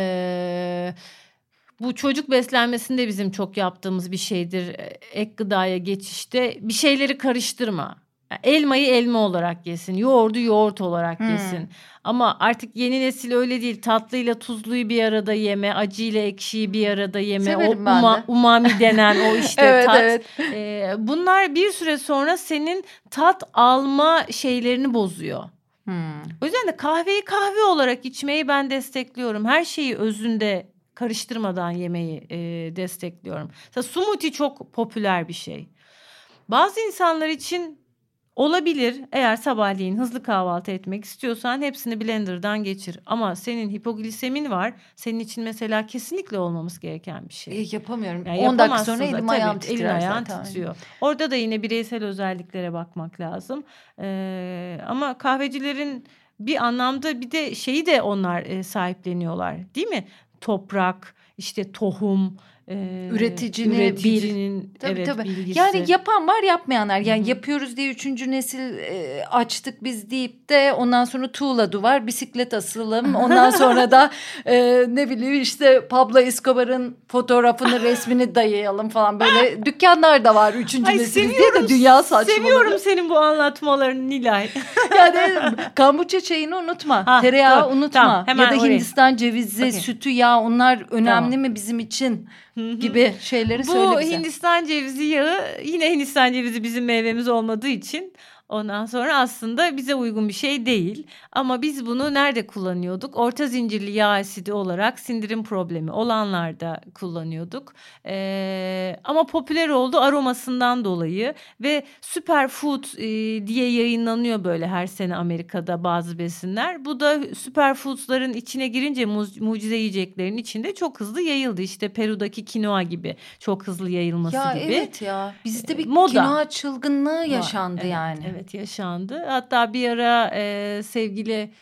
Bu çocuk beslenmesinde bizim çok yaptığımız bir şeydir. Ek gıdaya geçişte bir şeyleri karıştırma. elmayı elma olarak yesin, yoğurdu yoğurt olarak yesin. Ama artık yeni nesil öyle değil. Tatlıyla tuzluyu bir arada yeme, acıyla ekşiyi bir arada yeme. Severim O umami denen o işte Evet, tat. evet. Bunlar bir süre sonra senin tat alma şeylerini bozuyor. O yüzden de kahveyi kahve olarak içmeyi ben destekliyorum. Her şeyi özünde karıştırmadan yemeyi destekliyorum. Mesela smoothie çok popüler bir şey. Bazı insanlar için olabilir. Eğer sabahleyin hızlı kahvaltı etmek istiyorsan hepsini blenderdan geçir. Ama senin hipoglisemin var. Senin için mesela kesinlikle olmaması gereken bir şey. Yapamıyorum. Yani 10 dakika sonra yapamazsın elim da, ayağım tabii, titrer elin ayağın zaten. titriyor. Orada da yine bireysel özelliklere bakmak lazım. Ama kahvecilerin bir anlamda bir de şeyi de onlar sahipleniyorlar, değil mi? Toprak, işte tohum, üreticinin Tabii. bilgisi. Yani yapan var, yapmayanlar. Yani yapıyoruz diye 3. nesil açtık biz deyip de ondan sonra tuğla duvar, bisiklet asalım. Ondan sonra da ne bileyim işte Pablo Escobar'ın fotoğrafını, resmini dayayalım falan. Böyle dükkanlar da var 3. nesiliz diye de dünya saçmalığı. Seviyorum senin bu anlatmalarını Nilay. Yani kombuça çayını unutma. Tereyağı unutma. Tamam, hemen ya da oraya. Hindistan cevizi, sütü, yağ, onlar önemli mi bizim için gibi şeyleri söyle bize. Bu Hindistan cevizi yağı, yine Hindistan cevizi bizim meyvemiz olmadığı için ondan sonra aslında bize uygun bir şey değil. Ama biz bunu nerede kullanıyorduk? Orta zincirli yağ asidi olarak sindirim problemi olanlarda kullanıyorduk. Ama popüler oldu aromasından dolayı ve superfood diye yayınlanıyor böyle her sene Amerika'da bazı besinler. Bu da superfoods'ların içine girince mucize yiyeceklerin içinde çok hızlı yayıldı. İşte Peru'daki kinoa gibi çok hızlı yayılması gibi. Evet ya, bizde bir moda. kinoa çılgınlığı yaşandı yani. Evet, yaşandı. Hatta bir ara sevgili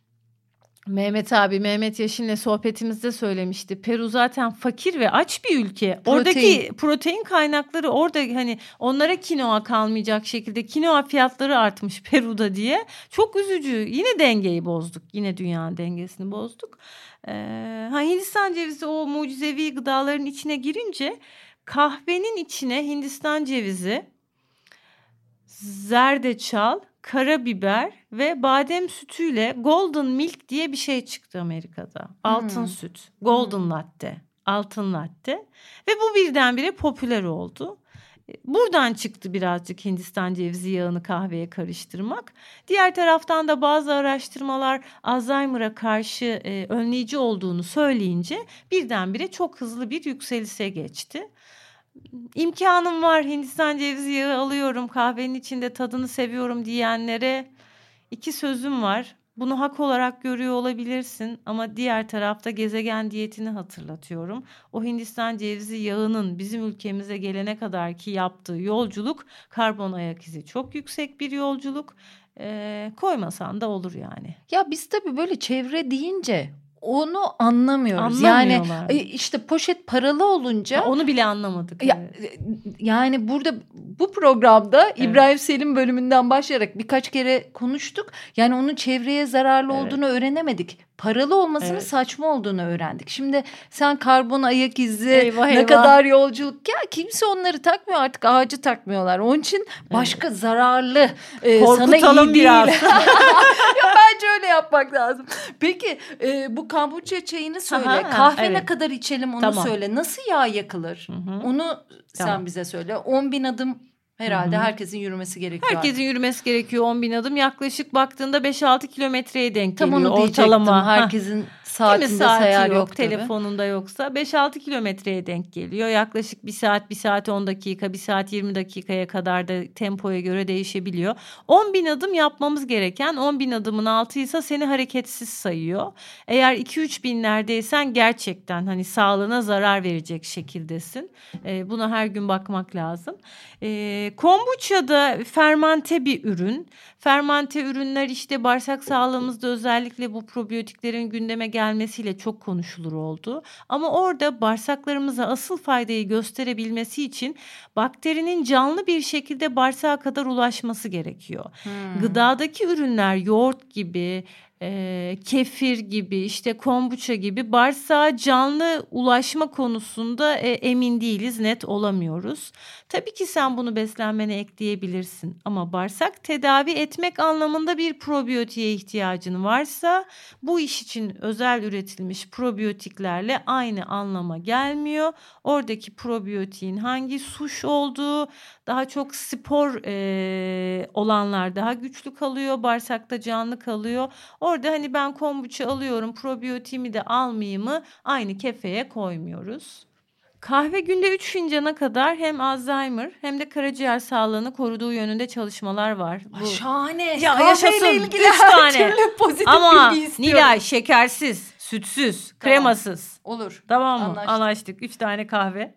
Mehmet Yaşin'le sohbetimizde söylemişti. Peru zaten fakir ve aç bir ülke. Oradaki protein kaynakları orada, hani onlara kinoa kalmayacak şekilde kinoa fiyatları artmış Peru'da diye. Çok üzücü. Yine dengeyi bozduk. Yine dünyanın dengesini bozduk. Hindistan cevizi o mucizevi gıdaların içine girince kahvenin içine Hindistan cevizi, zerdeçal, karabiber ve badem sütüyle golden milk diye bir şey çıktı Amerika'da. Altın süt, golden latte, altın latte ve bu birdenbire popüler oldu. Buradan çıktı birazcık Hindistan cevizi yağını kahveye karıştırmak. Diğer taraftan da bazı araştırmalar Alzheimer'a karşı önleyici olduğunu söyleyince birdenbire çok hızlı bir yükselişe geçti. İmkanım var, Hindistan cevizi yağı alıyorum, kahvenin içinde tadını seviyorum diyenlere 2 sözüm var. Bunu hak olarak görüyor olabilirsin ama diğer tarafta gezegen diyetini hatırlatıyorum. O Hindistan cevizi yağının bizim ülkemize gelene kadar ki yaptığı yolculuk, karbon ayak izi çok yüksek bir yolculuk. Koymasan da olur yani. Ya biz tabii böyle çevre deyince onu anlamıyoruz. Anlamıyorlar. Yani işte poşet paralı olunca onu bile anlamadık. Yani burada bu programda İbrahim Selim bölümünden başlayarak birkaç kere konuştuk. Yani onun çevreye zararlı olduğunu öğrenemedik. Paralı olmasının saçma olduğunu öğrendik. Şimdi sen karbon ayak izi, ne kadar yolculuk, ya kimse onları takmıyor artık, ağacı takmıyorlar. Onun için başka zararlı, sana iyi değil. Ya bence öyle yapmak lazım. Peki bu kombuça çayını söyle. Kahve ne kadar içelim onu söyle. Nasıl yağ yakılır? Onu sen bize söyle. 10.000 adım herhalde herkesin yürümesi gerekiyor. Herkesin yürümesi gerekiyor 10.000 adım. Yaklaşık baktığında 5-6 kilometreye denk geliyor. Tam onu ortalama. Herkesin saatinde sayar yok telefonunda yoksa 5-6 kilometreye denk geliyor. Yaklaşık 1 saat 10 dakika, 1 saat 20 dakikaya kadar da tempoya göre değişebiliyor. 10.000 adım yapmamız gereken, 10.000 adımın altıysa seni hareketsiz sayıyor. Eğer 2-3 binlerdeysen gerçekten hani sağlığına zarar verecek şekildesin. Buna her gün bakmak lazım. Kombuça da fermante bir ürün. Fermante ürünler işte bağırsak sağlığımızda özellikle bu probiyotiklerin gündeme gelmesiyle çok konuşulur oldu. Ama orada bağırsaklarımıza asıl faydayı gösterebilmesi için bakterinin canlı bir şekilde bağırsağa kadar ulaşması gerekiyor. Gıdadaki ürünler yoğurt gibi, kefir gibi, işte kombuça gibi bağırsağa canlı ulaşma konusunda emin değiliz, net olamıyoruz. Tabii ki sen bunu beslenmene ekleyebilirsin ama bağırsak tedavi etmek anlamında bir probiyotiğe ihtiyacın varsa bu iş için özel üretilmiş probiyotiklerle aynı anlama gelmiyor. Oradaki probiyotiğin hangi suş olduğu, daha çok spor olanlar daha güçlü kalıyor, bağırsakta canlı kalıyor. Orada hani ben kombuça alıyorum, probiyotiğimi de almayayım mı aynı kefeye koymuyoruz. Kahve günde 3 fincana kadar hem Alzheimer hem de karaciğer sağlığını koruduğu yönünde çalışmalar var. Bu şahane. Ya Kahveyle yaşasın. ilgili 3 her tane. türlü pozitif Ama bilgi istiyorum. Nilay şekersiz, sütsüz, Tamam. kremasız. Olur. Tamam mı? Anlaştık. Anlaştık. 3 tane kahve.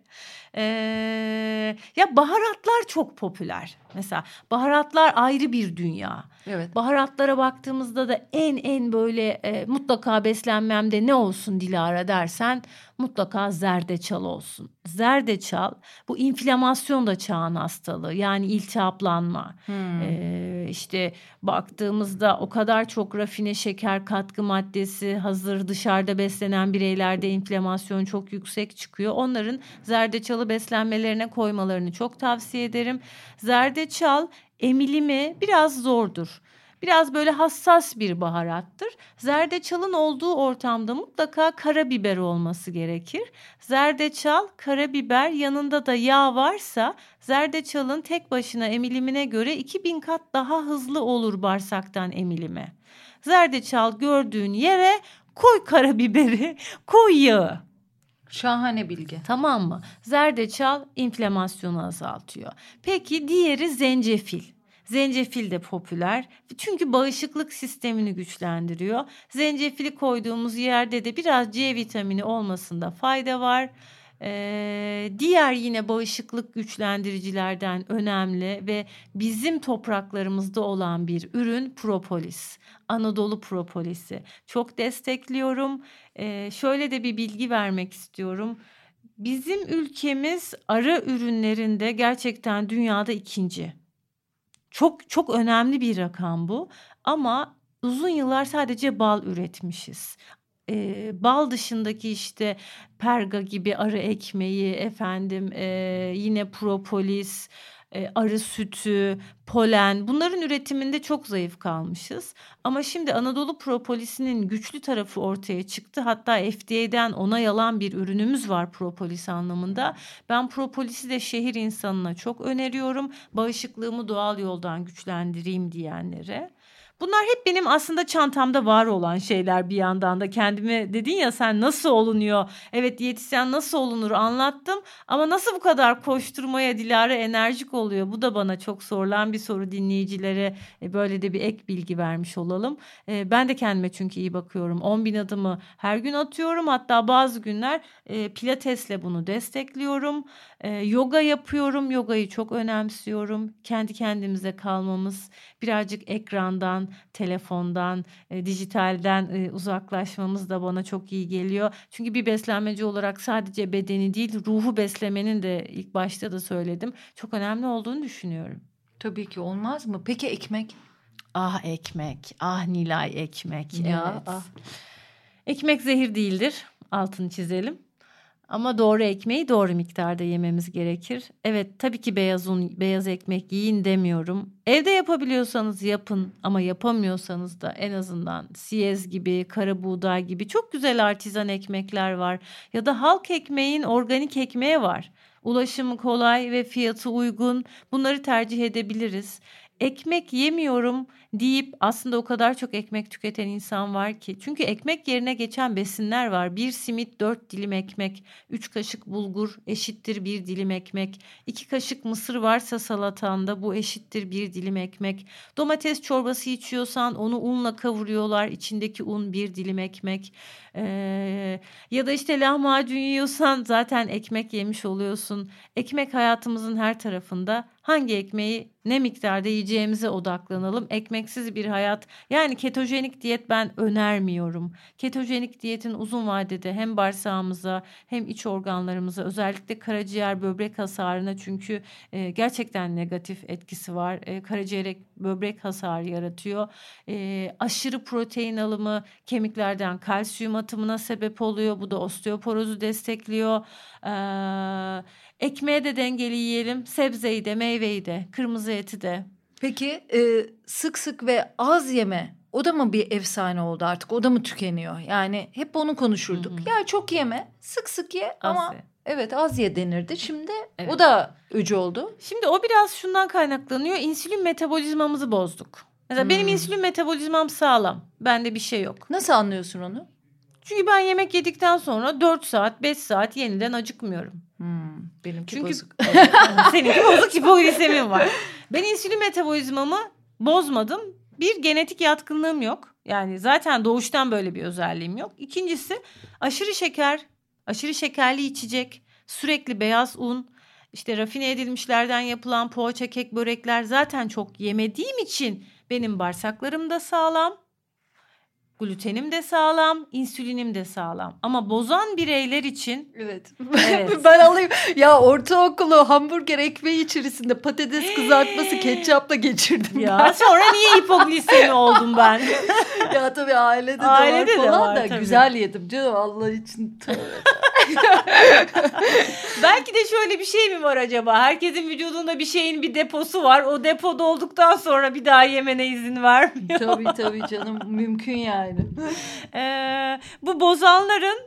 Ya baharatlar çok popüler. Mesela baharatlar ayrı bir dünya. Evet. Baharatlara baktığımızda da en böyle mutlaka beslenmemde ne olsun Dilara dersen mutlaka zerdeçal olsun. Zerdeçal bu inflamasyon da çağın hastalığı, yani iltihaplanma. İşte baktığımızda o kadar çok rafine şeker, katkı maddesi, hazır dışarıda beslenen bireylerde inflamasyon çok yüksek çıkıyor. Onların zerdeçalı beslenmelerine koymalarını çok tavsiye ederim. Zerdeçal emilimi biraz zordur. Biraz böyle hassas bir baharattır. Zerdeçalın olduğu ortamda mutlaka karabiber olması gerekir. Zerdeçal, karabiber, yanında da yağ varsa zerdeçalın tek başına emilimine göre 2000 kat daha hızlı olur bağırsaktan emilimi. Zerdeçal gördüğün yere koy karabiberi, koy yağı. Şahane bilgi. Tamam mı? Zerdeçal inflamasyonu azaltıyor. Peki diğeri zencefil. Zencefil de popüler. Çünkü bağışıklık sistemini güçlendiriyor. Zencefili koyduğumuz yerde de biraz C vitamini olmasında fayda var. Diğer yine bağışıklık güçlendiricilerden önemli ve bizim topraklarımızda olan bir ürün propolis. Anadolu propolisi. Çok destekliyorum. Şöyle de bir bilgi vermek istiyorum. Bizim ülkemiz arı ürünlerinde gerçekten dünyada ikinci. Çok çok önemli bir rakam bu ama uzun yıllar sadece bal üretmişiz. Bal dışındaki işte perga gibi arı ekmeği, yine propolis, arı sütü, polen, bunların üretiminde çok zayıf kalmışız. Ama şimdi Anadolu propolisinin güçlü tarafı ortaya çıktı. Hatta FDA'den onay alan bir ürünümüz var propolis anlamında. Ben propolisi de şehir insanına çok öneriyorum. Bağışıklığımı doğal yoldan güçlendireyim diyenlere. Bunlar hep benim aslında çantamda var olan şeyler bir yandan da. Kendime dedin ya sen nasıl olunuyor? Evet, diyetisyen nasıl olunur anlattım. Ama nasıl bu kadar koşturmaya Dilara enerjik oluyor? Bu da bana çok sorulan bir soru, dinleyicilere böyle de bir ek bilgi vermiş olalım. Ben de kendime çünkü iyi bakıyorum. 10.000 adımı her gün atıyorum. Hatta bazı günler pilatesle bunu destekliyorum. Yoga yapıyorum. Yogayı çok önemsiyorum. Kendi kendimize kalmamız, birazcık ekrandan, telefondan, dijitalden uzaklaşmamız da bana çok iyi geliyor. Çünkü bir beslenmeci olarak sadece bedeni değil, ruhu beslemenin de ilk başta da söyledim, çok önemli olduğunu düşünüyorum. Tabii ki, olmaz mı? Peki ekmek? Ah ekmek, ah Nilay ekmek. Ya, Evet. ah. Ekmek zehir değildir, altını çizelim. Ama doğru ekmeği doğru miktarda yememiz gerekir. Evet, tabii ki beyaz ekmek yiyin demiyorum. Evde yapabiliyorsanız yapın ama yapamıyorsanız da en azından siyez gibi, kara buğday gibi çok güzel artizan ekmekler var. Ya da halk ekmeğin organik ekmeği var. Ulaşımı kolay ve fiyatı uygun. Bunları tercih edebiliriz. Ekmek yemiyorum deyip aslında o kadar çok ekmek tüketen insan var ki. Çünkü ekmek yerine geçen besinler var. 1 simit 4 dilim ekmek, 3 kaşık bulgur eşittir 1 dilim ekmek. 2 kaşık mısır varsa salatanda bu eşittir 1 dilim ekmek. Domates çorbası içiyorsan onu unla kavuruyorlar. İçindeki un 1 dilim ekmek. Ya da işte lahmacun yiyorsan zaten ekmek yemiş oluyorsun. Ekmek hayatımızın her tarafında. hangi ekmeği ne miktarda yiyeceğimize odaklanalım. Ekmeksiz bir hayat, yani ketojenik diyet ben önermiyorum. Ketojenik diyetin uzun vadede hem bağırsağımıza hem iç organlarımıza, özellikle karaciğer, böbrek hasarına, çünkü gerçekten negatif etkisi var. Karaciğer, böbrek hasarı yaratıyor. Aşırı protein alımı kemiklerden kalsiyum atımına sebep oluyor. Bu da osteoporozu destekliyor. Ekmeği de dengeli yiyelim. Sebzeyi de, meyveyi de, kırmızı eti de. Peki sık sık ve az yeme, o da mı bir efsane oldu artık? O da mı tükeniyor? Yani hep onu konuşurduk. Hı hı. Ya çok yeme, sık sık ye ama ye. evet az ye denirdi. Şimdi Evet. o da öcü oldu. Şimdi o biraz şundan kaynaklanıyor. İnsülin metabolizmamızı bozduk. Mesela benim insülin metabolizmam sağlam. Bende bir şey yok. Nasıl anlıyorsun onu? Çünkü ben yemek yedikten sonra 4 saat, 5 saat yeniden acıkmıyorum. Benimki Çünkü bozuk. seninki bozuk, hipoglisemim var. Ben insülin metabolizmamı bozmadım. Bir, genetik yatkınlığım yok. Yani zaten doğuştan böyle bir özelliğim yok. İkincisi, aşırı şeker, aşırı şekerli içecek, sürekli beyaz un, işte rafine edilmişlerden yapılan poğaça, kek, börekler zaten çok yemediğim için benim bağırsaklarım da sağlam. Glutenim de sağlam, insülinim de sağlam. Ama bozan bireyler için... Evet. Evet. Ben alayım. Ya ortaokulu hamburger ekmeği içerisinde patates kızartması ketçapla geçirdim. Ya sonra niye hipoglisemi oldum ben? Ya tabii ailede Ailede de de var falan var, da tabii. güzel yedim canım Allah için. Belki de şöyle bir şey mi var acaba? Herkesin vücudunda bir şeyin bir deposu var. O depo dolduktan sonra bir daha yemene izin vermiyor. Tabii canım mümkün yani. Bu bozanların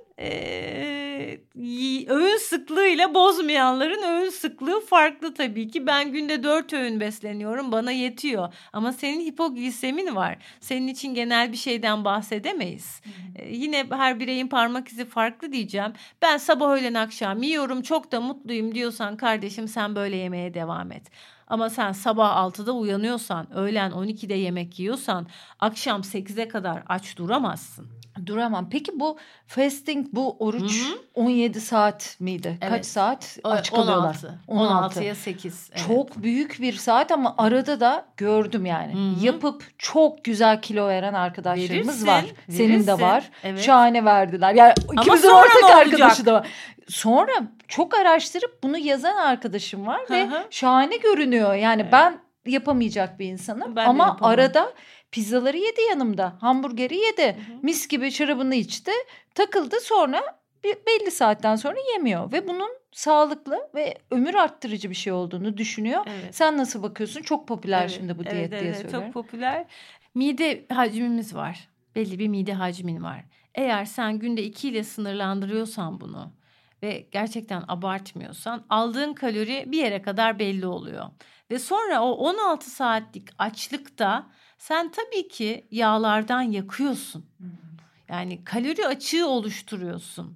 öğün sıklığıyla bozmayanların öğün sıklığı farklı tabii ki. Ben günde 4 öğün besleniyorum, bana yetiyor. Ama senin hipoglisemin var. Senin için genel bir şeyden bahsedemeyiz. Yine her bireyin parmak izi farklı diyeceğim. Ben sabah öğlen akşam yiyorum, çok da mutluyum diyorsan kardeşim, sen böyle yemeye devam et. Ama sen sabah 6'da uyanıyorsan, öğlen 12'de yemek yiyorsan, akşam 8'e kadar aç duramazsın. Duramam. Peki bu fasting, bu oruç, Hı hı. 17 saat miydi? Evet. Kaç saat aç kalıyorlar? 16'ya 8. Evet. Çok büyük bir saat ama arada da gördüm yani. Hı-hı. Yapıp çok güzel kilo veren arkadaşlarımız var. Verirsin. Senin de var. Evet. Şahane verdiler. Yani ikimizin sonra ortak ne arkadaşı olacak? da var. Sonra çok araştırıp bunu yazan arkadaşım var ve Hı-hı. şahane görünüyor. Yani Evet. ben yapamayacak bir insanım Ben de ama yapamam. arada pizzaları yedi yanımda. Hamburgeri yedi. Hı-hı. Mis gibi şarabını içti. Takıldı, sonra belli saatten sonra yemiyor ve bunun sağlıklı ve ömür arttırıcı bir şey olduğunu düşünüyor. Evet. Sen nasıl bakıyorsun? Çok popüler şimdi bu diyet diye söylüyorum. Çok popüler. Mide hacmimiz var. Belli bir mide hacmin var. Eğer sen günde 2 ile sınırlandırıyorsan bunu ve gerçekten abartmıyorsan, aldığın kalori bir yere kadar belli oluyor. Ve sonra o 16 saatlik açlıkta sen tabii ki yağlardan yakıyorsun. Yani kalori açığı oluşturuyorsun.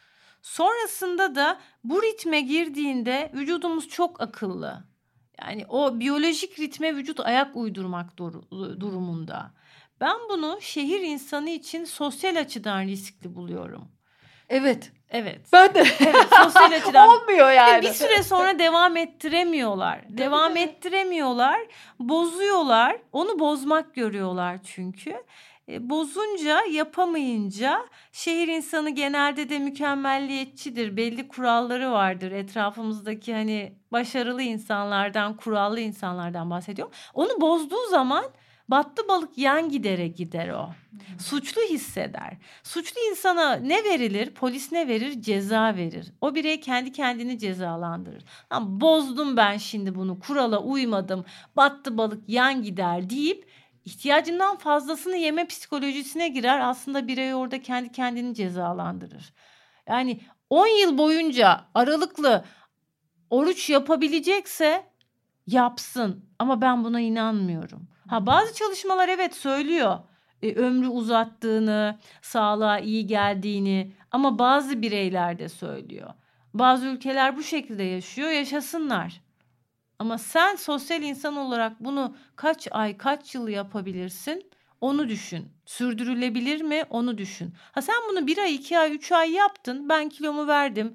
Sonrasında da bu ritme girdiğinde vücudumuz çok akıllı. Yani o biyolojik ritme vücut ayak uydurmak durumunda. Ben bunu şehir insanı için sosyal açıdan riskli buluyorum. Evet. Evet. Ben de. Evet, sosyal açıdan. Olmuyor yani. Bir süre sonra devam ettiremiyorlar. Ettiremiyorlar, bozuyorlar. Onu bozmak görüyorlar çünkü. Bozunca, yapamayınca, şehir insanı genelde de mükemmelliyetçidir. Belli kuralları vardır. Etrafımızdaki hani başarılı insanlardan, kurallı insanlardan bahsediyorum. Onu bozduğu zaman battı balık yan gidere gider o. Suçlu hisseder. Suçlu insana ne verilir? Polis ne verir? Ceza verir. O birey kendi kendini cezalandırır. Ama bozdum ben şimdi bunu, kurala uymadım, battı balık yan gider deyip ihtiyacından fazlasını yeme psikolojisine girer. Aslında birey orada kendi kendini cezalandırır. Yani 10 yıl boyunca aralıklı oruç yapabilecekse yapsın. Ama ben buna inanmıyorum. Bazı çalışmalar evet söylüyor. Ömrü uzattığını, sağlığa iyi geldiğini, ama bazı bireyler de söylüyor. Bazı ülkeler bu şekilde yaşıyor, yaşasınlar. Ama sen sosyal insan olarak bunu kaç ay, kaç yıl yapabilirsin? Onu düşün. Sürdürülebilir mi? Onu düşün. Sen bunu 1 ay, 2 ay, 3 ay yaptın. Ben kilomu verdim.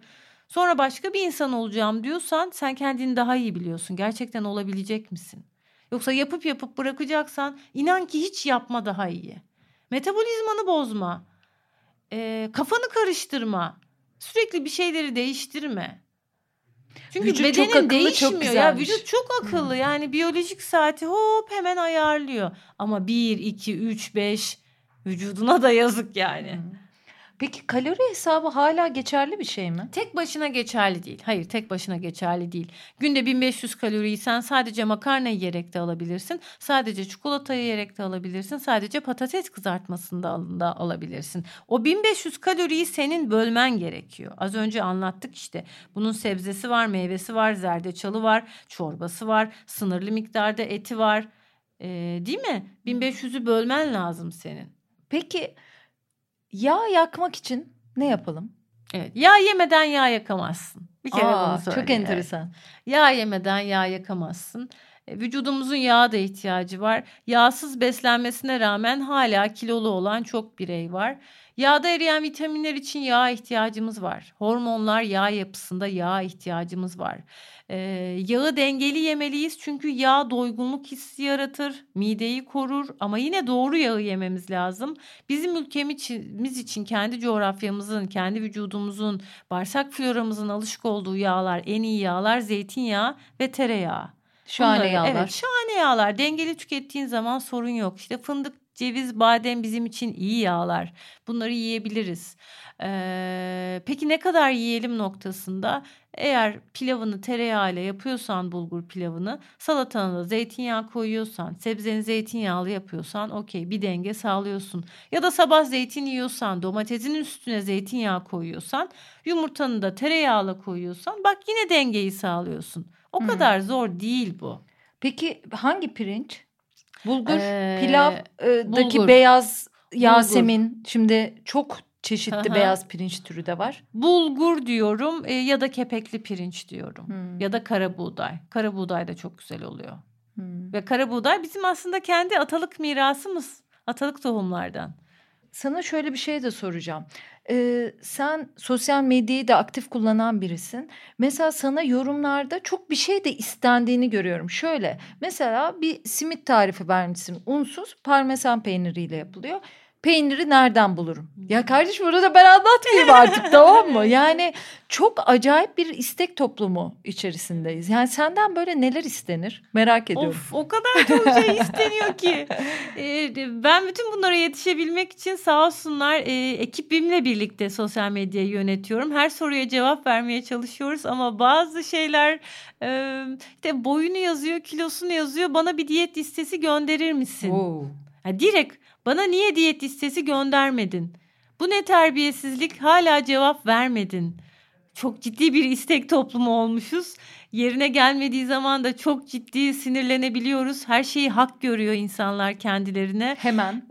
Sonra başka bir insan olacağım diyorsan sen kendini daha iyi biliyorsun. Gerçekten olabilecek misin? Yoksa yapıp bırakacaksan inan ki hiç yapma, daha iyi. Metabolizmanı bozma. Kafanı karıştırma. Sürekli bir şeyleri değiştirme. Çünkü Vücut bedenin çok akıllı, değişmiyor. çok Ya güzelmiş. vücut çok akıllı. Yani biyolojik saati hop hemen ayarlıyor. Ama 1, 2, 3, 5 vücuduna da yazık yani. Peki kalori hesabı hala geçerli bir şey mi? Tek başına geçerli değil. Hayır, tek başına geçerli değil. Günde 1500 kaloriyi sen sadece makarna yiyerek de alabilirsin. Sadece çikolata yiyerek de alabilirsin. Sadece patates kızartmasında da alabilirsin. O 1500 kaloriyi senin bölmen gerekiyor. Az önce anlattık işte. Bunun sebzesi var, meyvesi var, zerdeçalı var, çorbası var, sınırlı miktarda eti var. Değil mi? 1500'ü bölmen lazım senin. Peki yağ yakmak için ne yapalım? Evet, yağ yemeden yağ yakamazsın. Bir kere bunu Çok söyleyeyim. enteresan. Evet. Yağ yemeden yağ yakamazsın. Vücudumuzun yağa da ihtiyacı var. Yağsız beslenmesine rağmen hala kilolu olan çok birey var. Yağda eriyen vitaminler için yağa ihtiyacımız var. Hormonlar, yağ yapısında yağa ihtiyacımız var. Yağı dengeli yemeliyiz çünkü yağ doygunluk hissi yaratır, mideyi korur ama yine doğru yağı yememiz lazım. Bizim ülkemiz için kendi coğrafyamızın, kendi vücudumuzun, bağırsak floramızın alışık olduğu yağlar, en iyi yağlar zeytinyağı ve tereyağı. Şahane yağlar. Evet, şahane yağlar. Dengeli tükettiğin zaman sorun yok. İşte fındık, ceviz, badem bizim için iyi yağlar. Bunları yiyebiliriz. Peki ne kadar yiyelim noktasında? Eğer pilavını tereyağıyla yapıyorsan, bulgur pilavını, salatana da zeytinyağı koyuyorsan, sebzeni zeytinyağlı yapıyorsan okey, bir denge sağlıyorsun. Ya da sabah zeytin yiyorsan, domatesin üstüne zeytinyağı koyuyorsan, yumurtanı da tereyağla koyuyorsan bak yine dengeyi sağlıyorsun. O kadar zor değil bu. Peki hangi pirinç? Bulgur, Ee, pilavdaki bulgur. beyaz Yasemin. Şimdi çok çeşitli Aha. beyaz pirinç türü de var. Bulgur diyorum ya da kepekli pirinç diyorum. Ya da kara buğday. Kara buğday da çok güzel oluyor. Ve kara buğday bizim aslında kendi atalık mirasımız. Atalık tohumlardan. Sana şöyle bir şey de soracağım. Sen sosyal medyayı da aktif kullanan birisin. Mesela sana yorumlarda çok bir şey de istendiğini görüyorum. Şöyle mesela bir simit tarifi vermişsin. Unsuz parmesan peyniriyle yapılıyor. Peyniri nereden bulurum? Ya kardeşim burada ben anlatmayayım artık, tamam mı? Yani çok acayip bir istek toplumu içerisindeyiz. Yani senden böyle neler istenir? Merak ediyorum. Of, o kadar çok şey isteniyor ki. Ben bütün bunlara yetişebilmek için sağ olsunlar ekibimle birlikte sosyal medyayı yönetiyorum. Her soruya cevap vermeye çalışıyoruz ama bazı şeyler işte boyunu yazıyor, kilosunu yazıyor. Bana bir diyet listesi gönderir misin? Ya direkt bana niye diyet listesi göndermedin? Bu ne terbiyesizlik, hala cevap vermedin. Çok ciddi bir istek toplumu olmuşuz. Yerine gelmediği zaman da çok ciddi sinirlenebiliyoruz. Her şeyi hak görüyor insanlar kendilerine. Hemen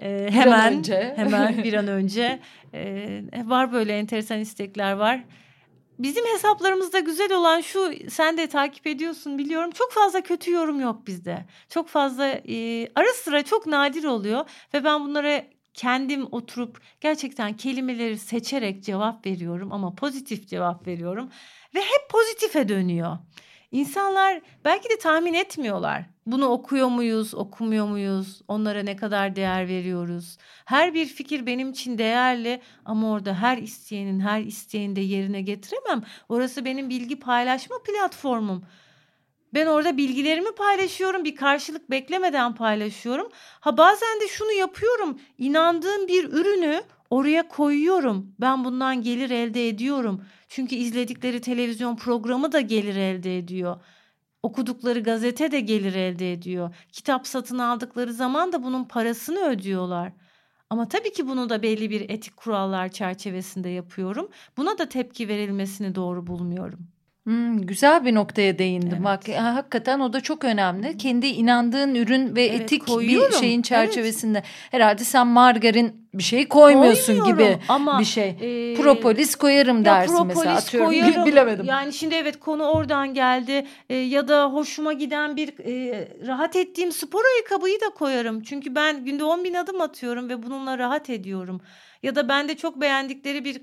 bir an önce. Var böyle enteresan istekler var. Bizim hesaplarımızda güzel olan şu, sen de takip ediyorsun biliyorum. Çok fazla kötü yorum yok bizde. Çok fazla ara sıra çok nadir oluyor ve ben bunlara kendim oturup gerçekten kelimeleri seçerek cevap veriyorum ama pozitif cevap veriyorum ve hep pozitife dönüyor. İnsanlar belki de tahmin etmiyorlar. Bunu okuyor muyuz, okumuyor muyuz? Onlara ne kadar değer veriyoruz? Her bir fikir benim için değerli ama orada her isteğini de yerine getiremem. Orası benim bilgi paylaşma platformum. Ben orada bilgilerimi paylaşıyorum, bir karşılık beklemeden paylaşıyorum. Bazen de şunu yapıyorum, inandığım bir ürünü oraya koyuyorum. Ben bundan gelir elde ediyorum. Çünkü izledikleri televizyon programı da gelir elde ediyor. Okudukları gazete de gelir elde ediyor. Kitap satın aldıkları zaman da bunun parasını ödüyorlar. Ama tabii ki bunu da belli bir etik kurallar çerçevesinde yapıyorum. Buna da tepki verilmesini doğru bulmuyorum. Güzel bir noktaya değindim. Evet. Bak hakikaten o da çok önemli. Kendi inandığın ürün ve etik koyuyorum. Bir şeyin çerçevesinde. Herhalde sen margarin bir şey koymuyorsun gibi ama, bir şey. Propolis koyarım dersin mesela, atıyorum. Koyarım. Bilemedim. Yani şimdi evet, konu oradan geldi. Ya da hoşuma giden bir rahat ettiğim spor ayakkabıyı da koyarım. Çünkü ben günde 10.000 adım atıyorum ve bununla rahat ediyorum. Ya da bende çok beğendikleri bir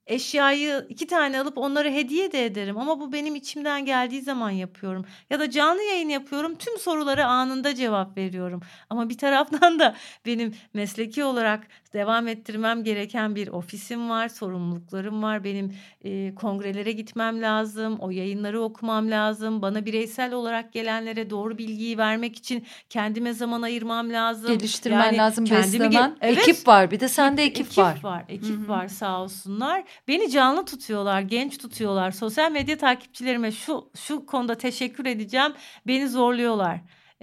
eşyayı 2 tane alıp onları hediye de ederim ama bu benim içimden geldiği zaman yapıyorum. Ya da canlı yayın yapıyorum, tüm sorulara anında cevap veriyorum. Ama bir taraftan da benim mesleki olarak devam ettirmem gereken bir ofisim var, sorumluluklarım var. Benim kongrelere gitmem lazım, o yayınları okumam lazım. Bana bireysel olarak gelenlere doğru bilgiyi vermek için kendime zaman ayırmam lazım. Geliştirmen lazım, kendimi beslemen. Evet. Ekip var, bir de sende ekip var. Ekip var sağ olsunlar. Beni canlı tutuyorlar, genç tutuyorlar. Sosyal medya takipçilerime şu konuda teşekkür edeceğim. Beni zorluyorlar.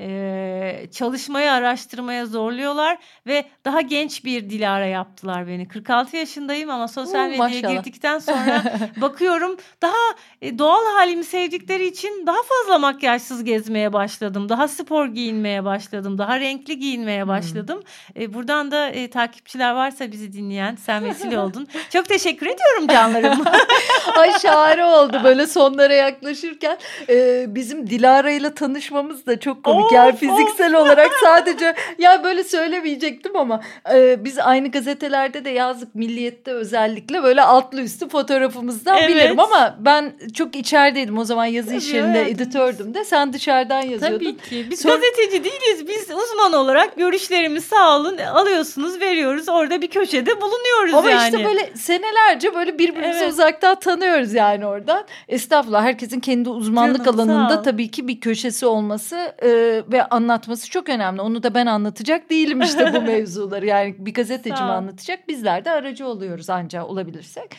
Çalışmaya, araştırmaya zorluyorlar ve daha genç bir Dilara yaptılar beni. 46 yaşındayım ama sosyal medyaya maşallah. girdikten sonra bakıyorum daha doğal halimi sevdikleri için daha fazla makyajsız gezmeye başladım. Daha spor giyinmeye başladım. Daha renkli giyinmeye başladım. Buradan da takipçiler varsa bizi dinleyen, sen vesile oldun. Çok teşekkür ediyorum canlarım. Ay şahane oldu böyle sonlara yaklaşırken. Bizim Dilara ile tanışmamız da çok komik. Yani fiziksel olarak sadece ya böyle söylemeyecektim ama biz aynı gazetelerde de yazdık, Milliyet'te özellikle böyle altlı üstü fotoğrafımızdan bilirim ama ben çok içerideydim o zaman, yazı işlerinde editördüm de, sen dışarıdan yazıyordun. Tabii ki biz gazeteci değiliz, biz uzman olarak görüşlerimizi sağ olun alıyorsunuz, veriyoruz, orada bir köşede bulunuyoruz ama yani. işte böyle senelerce böyle birbirimizi uzaktan tanıyoruz yani oradan. Estağfurullah, herkesin kendi uzmanlık alanında tabii ki bir köşesi olması ve anlatması çok önemli. Onu da ben anlatacak değilim işte bu mevzuları. Yani bir gazeteci mi anlatacak? Bizler de aracı oluyoruz anca olabilirsek.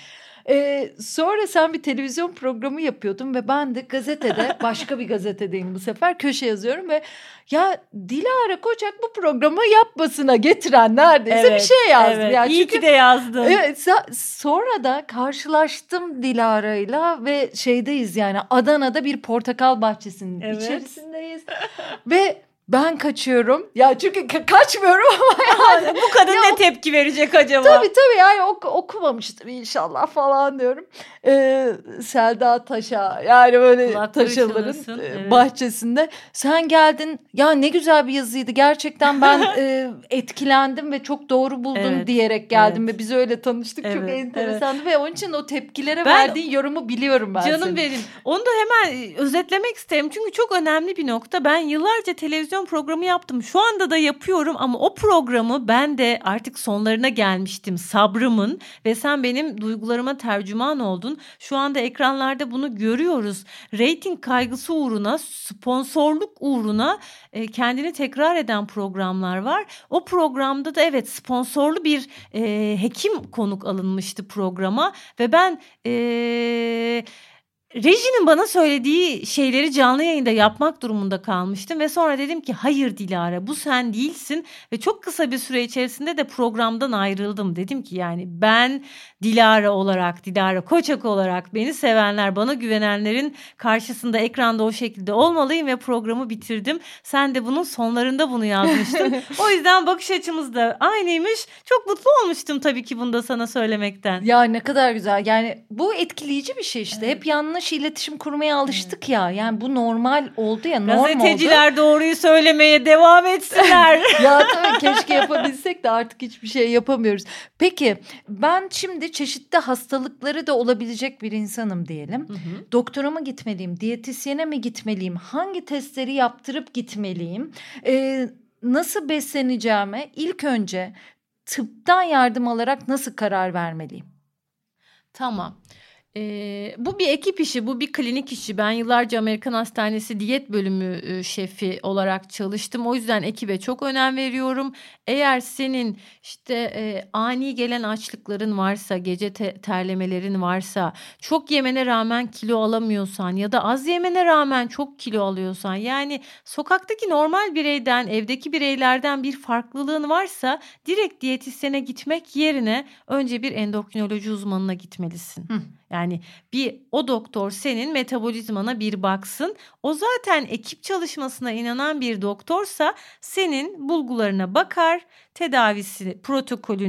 Sonra sen bir televizyon programı yapıyordun ve ben de gazetede, başka bir gazetedeyim bu sefer, köşe yazıyorum ve ya Dilara Koçak bu programı yapmasına getiren neredeyse bir şey yazdım. Evet. Yani İyi ki de yazdın. Evet, sonra da karşılaştım Dilara'yla ve şeydeyiz yani, Adana'da bir portakal bahçesinin içerisindeyiz ve ben kaçıyorum. Ya çünkü kaçmıyorum ama yani. Bu kadın ne tepki verecek acaba? Tabii yani okumamıştır inşallah falan diyorum. Selda Taş'a, yani böyle Taşaların bahçesinde. Sen geldin. Ya ne güzel bir yazıydı. Gerçekten ben etkilendim ve çok doğru buldum diyerek geldim ve biz öyle tanıştık. Çok enteresandı ve onun için o tepkilere verdiğin yorumu biliyorum ben. Canım benim. Onu da hemen özetlemek isterim. Çünkü çok önemli bir nokta. Ben yıllarca televizyon programı yaptım. Şu anda da yapıyorum ama o programı ben de artık sonlarına gelmiştim sabrımın ve sen benim duygularıma tercüman oldun. Şu anda ekranlarda bunu görüyoruz. Rating kaygısı uğruna, sponsorluk uğruna kendini tekrar eden programlar var. O programda da sponsorlu bir hekim konuk alınmıştı programa ve ben rejinin bana söylediği şeyleri canlı yayında yapmak durumunda kalmıştım ve sonra dedim ki hayır Dilara, bu sen değilsin ve çok kısa bir süre içerisinde de programdan ayrıldım. Dedim ki yani ben Dilara olarak, Dilara Koçak olarak, beni sevenler, bana güvenenlerin karşısında, ekranda o şekilde olmalıyım ve programı bitirdim. Sen de bunun sonlarında bunu yazmıştın. O yüzden bakış açımız da aynıymış. Çok mutlu olmuştum tabii ki bunu da sana söylemekten. Ya ne kadar güzel. Yani bu etkileyici bir şey işte. Hep yanlış iletişim kurmaya alıştık ya. Yani bu normal oldu ya. Gazeteciler doğruyu söylemeye devam etsinler. Ya tabii keşke yapabilsek de artık hiçbir şey yapamıyoruz. Peki ben şimdi çeşitli hastalıkları da olabilecek bir insanım diyelim. Doktora mı gitmeliyim? Diyetisyene mi gitmeliyim? Hangi testleri yaptırıp gitmeliyim? Nasıl besleneceğime ilk önce tıptan yardım alarak nasıl karar vermeliyim? Tamam. Bu bir ekip işi, bu bir klinik işi. Ben yıllarca Amerikan Hastanesi diyet bölümü şefi olarak çalıştım. O yüzden ekibe çok önem veriyorum. Eğer senin işte ani gelen açlıkların varsa, gece terlemelerin varsa, çok yemene rağmen kilo alamıyorsan ya da az yemene rağmen çok kilo alıyorsan, yani sokaktaki normal bireyden, evdeki bireylerden bir farklılığın varsa direkt diyetisyene gitmek yerine önce bir endokrinoloji uzmanına gitmelisin. Yani o doktor senin metabolizmana bir baksın. O zaten ekip çalışmasına inanan bir doktorsa senin bulgularına bakar, tedavisi protokolünü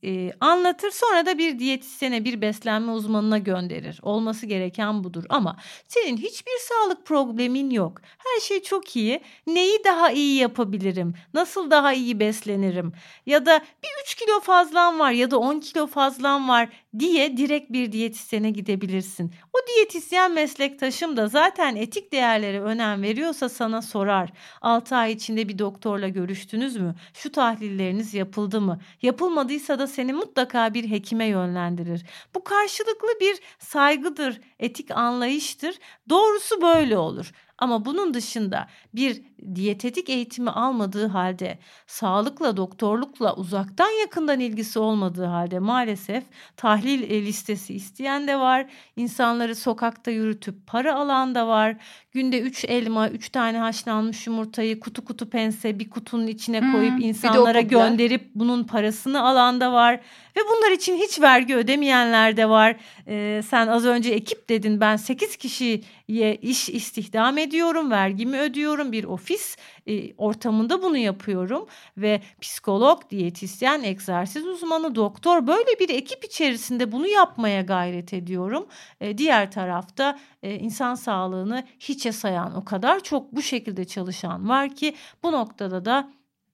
anlatır. Sonra da bir diyetisyene, bir beslenme uzmanına gönderir. Olması gereken budur. Ama senin hiçbir sağlık problemin yok. Her şey çok iyi. Neyi daha iyi yapabilirim? Nasıl daha iyi beslenirim? Ya da bir 3 kilo fazlan var ya da 10 kilo fazlan var diye direkt bir diyetisyene gidebilirsin. O diyetisyen meslektaşım da zaten etik değerlere önem veriyorsa sana sorar. 6 ay içinde bir doktorla görüştünüz mü? Şu tahlilleriniz yapıldı mı? Yapılmadıysa da seni mutlaka bir hekime yönlendirir. Bu karşılıklı bir saygıdır, etik anlayıştır. Doğrusu böyle olur. Ama bunun dışında bir diyetetik eğitimi almadığı halde, sağlıkla, doktorlukla uzaktan yakından ilgisi olmadığı halde maalesef tahlil listesi isteyen de var. İnsanları sokakta yürütüp para alan da var. Günde 3 elma, 3 tane haşlanmış yumurtayı kutu kutu pense bir kutunun içine koyup insanlara gönderip bunun parasını alan da var. Ve bunlar için hiç vergi ödemeyenler de var. Sen az önce ekip dedin, ben 8 kişiye iş istihdam ediyorum, vergimi ödüyorum, bir ofis ortamında bunu yapıyorum. Ve psikolog, diyetisyen, egzersiz uzmanı, doktor, böyle bir ekip içerisinde bunu yapmaya gayret ediyorum. Diğer tarafta insan sağlığını hiçe sayan o kadar çok bu şekilde çalışan var ki bu noktada da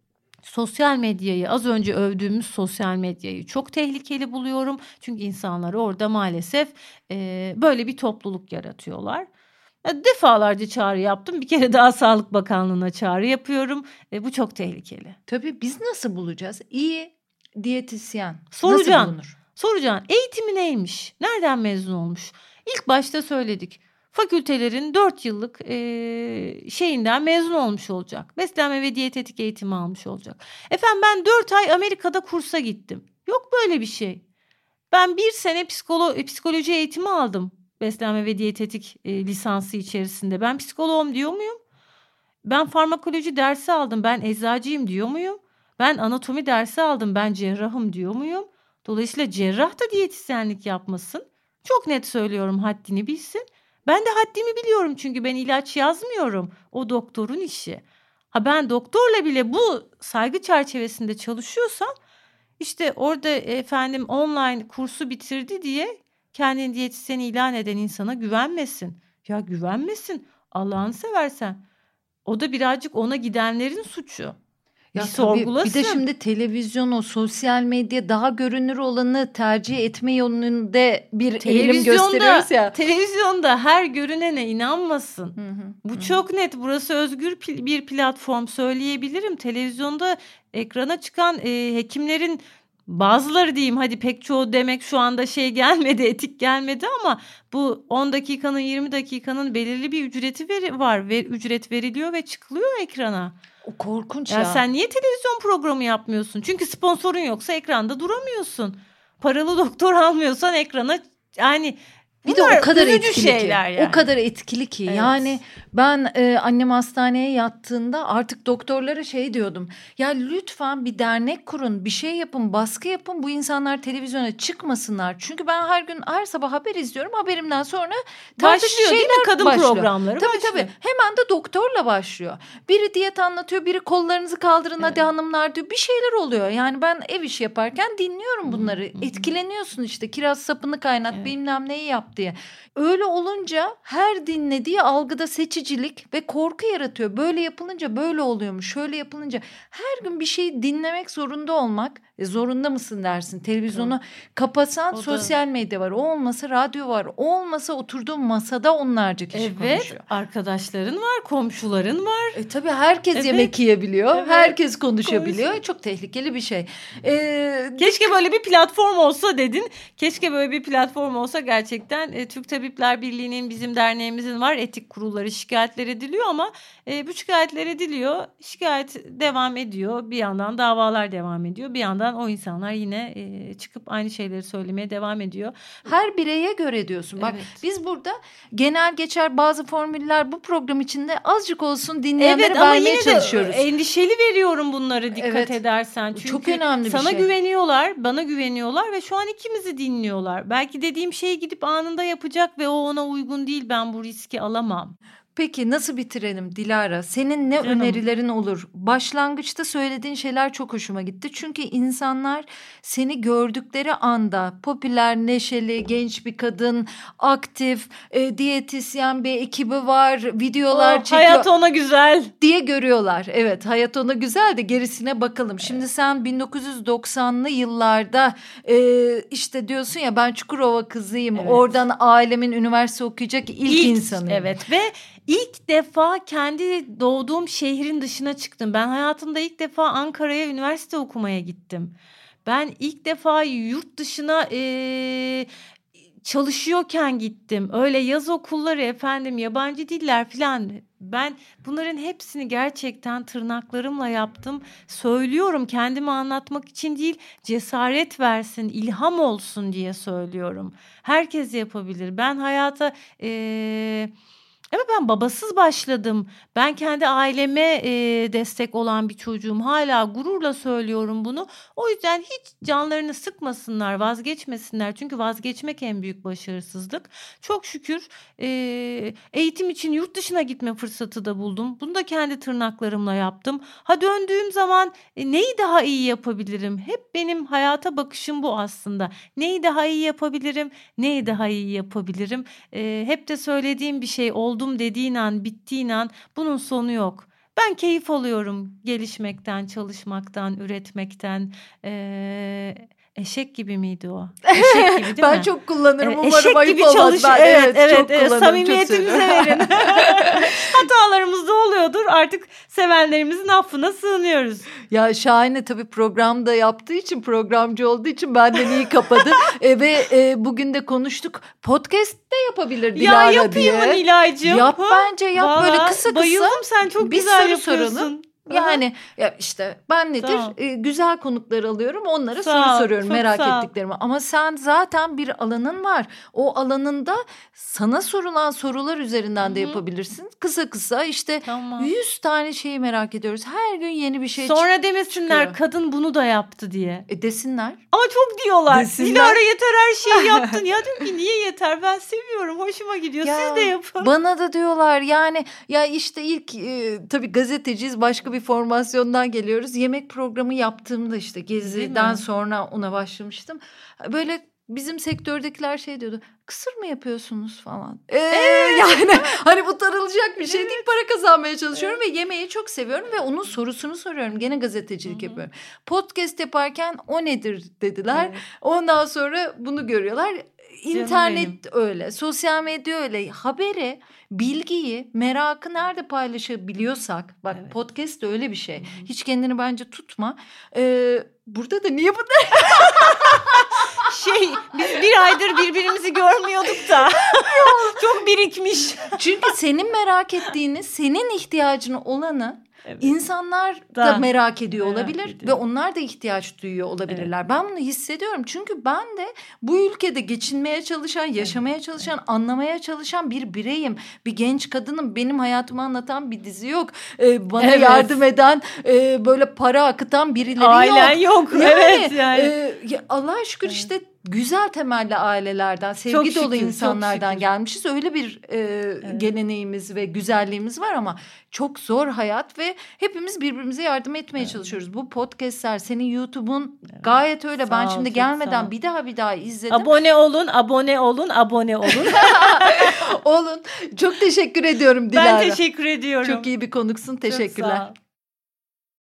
sosyal medyayı, az önce övdüğümüz sosyal medyayı çok tehlikeli buluyorum. Çünkü insanlar orada maalesef böyle bir topluluk yaratıyorlar. Defalarca çağrı yaptım. Bir kere daha Sağlık Bakanlığı'na çağrı yapıyorum. Bu çok tehlikeli. Tabii biz nasıl bulacağız? İyi diyetisyen Soracaksın. nasıl bulunur? Soracaksın. Eğitimi neymiş? Nereden mezun olmuş? İlk başta söyledik. Fakültelerin 4 yıllık şeyinden mezun olmuş olacak. Beslenme ve diyetetik eğitimi almış olacak. Efendim ben 4 ay Amerika'da kursa gittim. Yok böyle bir şey. Ben 1 sene psikoloji eğitimi aldım. Beslenme ve diyetetik lisansı içerisinde. Ben psikoloğum diyor muyum? Ben farmakoloji dersi aldım. Ben eczacıyım diyor muyum? Ben anatomi dersi aldım. Ben cerrahım diyor muyum? Dolayısıyla cerrah da diyetisyenlik yapmasın. Çok net söylüyorum, haddini bilsin. Ben de haddimi biliyorum çünkü ben ilaç yazmıyorum. O doktorun işi. Ben doktorla bile bu saygı çerçevesinde çalışıyorsam işte orada efendim online kursu bitirdi diye kendini diyetisyen ilan eden insana güvenmesin. Ya güvenmesin, Allah'ını seversen. O da birazcık ona gidenlerin suçu. Ya bir tabii, sorgulasın. bir de şimdi televizyon, o sosyal medya, daha görünür olanı tercih etme yönünde bir eğilim gösteriyoruz ya. Televizyonda her görünene inanmasın. Bu hı. çok net. Burası özgür bir platform, söyleyebilirim. Televizyonda ekrana çıkan hekimlerin bazıları diyeyim, hadi pek çoğu demek şu anda şey gelmedi, etik gelmedi, ama bu 10 dakikanın 20 dakikanın belirli bir ücreti var ve ücret veriliyor ve çıkılıyor ekrana. O korkunç Ya ya. sen niye televizyon programı yapmıyorsun? Çünkü sponsorun yoksa ekranda duramıyorsun. Paralı doktor almıyorsan ekrana, yani bir de o kadar üzücü etkili şeyler ki. yani. O kadar etkili ki. Evet. Yani ben annem hastaneye yattığında artık doktorlara şey diyordum. Ya lütfen bir dernek kurun, bir şey yapın, baskı yapın. Bu insanlar televizyona çıkmasınlar. Çünkü ben her sabah haber izliyorum. Haberimden sonra başlıyor değil mi? Kadın başlıyor. programları Tabii başlıyor. tabii. Hemen de doktorla başlıyor. Biri diyet anlatıyor, biri kollarınızı kaldırın hadi hanımlar diyor. Bir şeyler oluyor. Yani ben ev işi yaparken dinliyorum bunları. Etkileniyorsun işte. Kiraz sapını kaynat, bilmem neyi yap diye. Öyle olunca her dinlediği algıda seçicilik ve korku yaratıyor. Böyle yapılınca böyle oluyormuş, şöyle yapılınca. Her gün bir şeyi dinlemek zorunda olmak. Zorunda mısın dersin. Televizyonu kapatsan sosyal medya var. O olmasa radyo var. O olmasa oturduğun masada onlarca kişi konuşuyor. Evet, arkadaşların var, komşuların var. Tabii herkes yemek yiyebiliyor. Evet. Herkes konuşabiliyor. Çok tehlikeli bir şey. Keşke böyle bir platform olsa dedin. Keşke böyle bir platform olsa gerçekten. Türk Tabipler Birliği'nin, bizim derneğimizin var. Etik kurulları, şikayetler ediliyor ama bu şikayetler ediliyor. Şikayet devam ediyor. Bir yandan davalar devam ediyor. Bir yandan o insanlar yine çıkıp aynı şeyleri söylemeye devam ediyor. Her bireye göre diyorsun. Bak biz burada genel geçer bazı formüller bu program içinde azıcık olsun dinleyenlere vermeye çalışıyoruz. Evet, ama yine de endişeli veriyorum bunları dikkat edersen. Çünkü çok önemli bir sana şey. güveniyorlar, bana güveniyorlar ve şu an ikimizi dinliyorlar. Belki dediğim şeyi gidip anında yapacak ve o ona uygun değil, ben bu riski alamam. Peki nasıl bitirelim Dilara? Senin ne önerilerin olur? Başlangıçta söylediğin şeyler çok hoşuma gitti. Çünkü insanlar seni gördükleri anda popüler, neşeli, genç bir kadın, aktif, diyetisyen bir ekibi var, videolar çekiyor. Hayat ona güzel diye görüyorlar. Evet, hayat ona güzel de gerisine bakalım. Şimdi sen 1990'lı yıllarda işte diyorsun ya ben Çukurova kızıyım. Evet. Oradan ailemin üniversite okuyacak ilk insanıyım. Evet ve ilk defa kendi doğduğum şehrin dışına çıktım. Ben hayatımda ilk defa Ankara'ya üniversite okumaya gittim. Ben ilk defa yurt dışına çalışıyorken gittim. Öyle yaz okulları efendim, yabancı diller falan. Ben bunların hepsini gerçekten tırnaklarımla yaptım. Söylüyorum, kendimi anlatmak için değil, cesaret versin, ilham olsun diye söylüyorum. Herkes yapabilir. Ben hayata ama ben babasız başladım. Ben kendi aileme destek olan bir çocuğum. Hala gururla söylüyorum bunu. O yüzden hiç canlarını sıkmasınlar, vazgeçmesinler. Çünkü vazgeçmek en büyük başarısızlık. Çok şükür eğitim için yurt dışına gitme fırsatı da buldum. Bunu da kendi tırnaklarımla yaptım. Ha, döndüğüm zaman neyi daha iyi yapabilirim? Hep benim hayata bakışım bu aslında. Neyi daha iyi yapabilirim? Neyi daha iyi yapabilirim? Hep de söylediğim bir şey, oldum dediğin an, bittiğin an bunun sonu yok. Ben keyif alıyorum gelişmekten, çalışmaktan, üretmekten. Eşek gibi miydi o? Eşek gibi değil ben mi? çok kullanırım. Umarım Eşek ayıp gibi olmaz. çalış. Ben, Evet. çok kullanırım. Samimiyetimize verin. Hatalarımız da oluyordur. Artık sevenlerimizin affına sığınıyoruz. Ya şahane, tabii programda yaptığı için, programcı olduğu için benden iyi kapadı. Ve bugün de konuştuk. Podcast de yapabilir Dilara ya diye. yapayım mı Nilay'cığım? Yap bence yap. Vallahi Böyle kısa bayıldım, sen çok bir güzel soru yapıyorsun. soralım. Yani ya işte ben nedir? Tamam. Güzel konuklar alıyorum. Onlara Sağ soru ol, soruyorum, çok merak sağ ol. ettiklerimi. Ama sen zaten bir alanın var. O alanında sana sorulan sorular üzerinden de yapabilirsin. Kısa kısa işte Tamam. 100 tane şeyi merak ediyoruz. Her gün yeni bir şey Sonra demesinler çıkıyor. kadın bunu da yaptı diye. Desinler. Ama çok diyorlar. Desinler. Dilara yeter, her şeyi yaptın. Ya diyorum ki niye yeter? Ben seviyorum. Hoşuma gidiyor. Ya, siz de yapın. Bana da diyorlar yani, ya işte ilk tabii gazeteciyiz, başka bir formasyondan geliyoruz. Yemek programı yaptığımda işte Gezi'den sonra ona başlamıştım. Böyle bizim sektördekiler şey diyordu. Kısır mı yapıyorsunuz falan. Yani hani bu tarılacak bir şey değil. Para kazanmaya çalışıyorum ve yemeği çok seviyorum ve onun sorusunu soruyorum. Gene gazetecilik yapıyorum. Podcast yaparken o nedir dediler. Evet. Ondan sonra bunu görüyorlar. İnternet öyle, sosyal medya öyle. Haberi, bilgiyi, merakı nerede paylaşabiliyorsak, bak podcast de öyle bir şey. Hiç kendini bence tutma. Burada da niye bunlar? Biz bir aydır birbirimizi görmüyorduk da. Çok birikmiş. Çünkü senin merak ettiğini, senin ihtiyacını olanı insanlar da merak ediyor olabilir ve onlar da ihtiyaç duyuyor olabilirler. Ben bunu hissediyorum. Çünkü ben de bu ülkede geçinmeye çalışan, yaşamaya çalışan, anlamaya çalışan bir bireyim. Bir genç kadınım. Benim hayatımı anlatan bir dizi yok. Bana yardım eden, böyle para akıtan birileri yok. Ailen yok. Yani. Allah'a şükür işte güzel temelli ailelerden, sevgi dolu insanlardan gelmişiz. Öyle bir geleneğimiz ve güzelliğimiz var ama çok zor hayat ve hepimiz birbirimize yardım etmeye çalışıyoruz. Bu podcastler, senin YouTube'un gayet öyle. Sağ Ben ol, şimdi gelmeden bir daha izledim. Abone olun. Olun. Çok teşekkür ediyorum Dilara. Ben teşekkür ediyorum. Çok iyi bir konuksun. Teşekkürler. Çok sağ ol.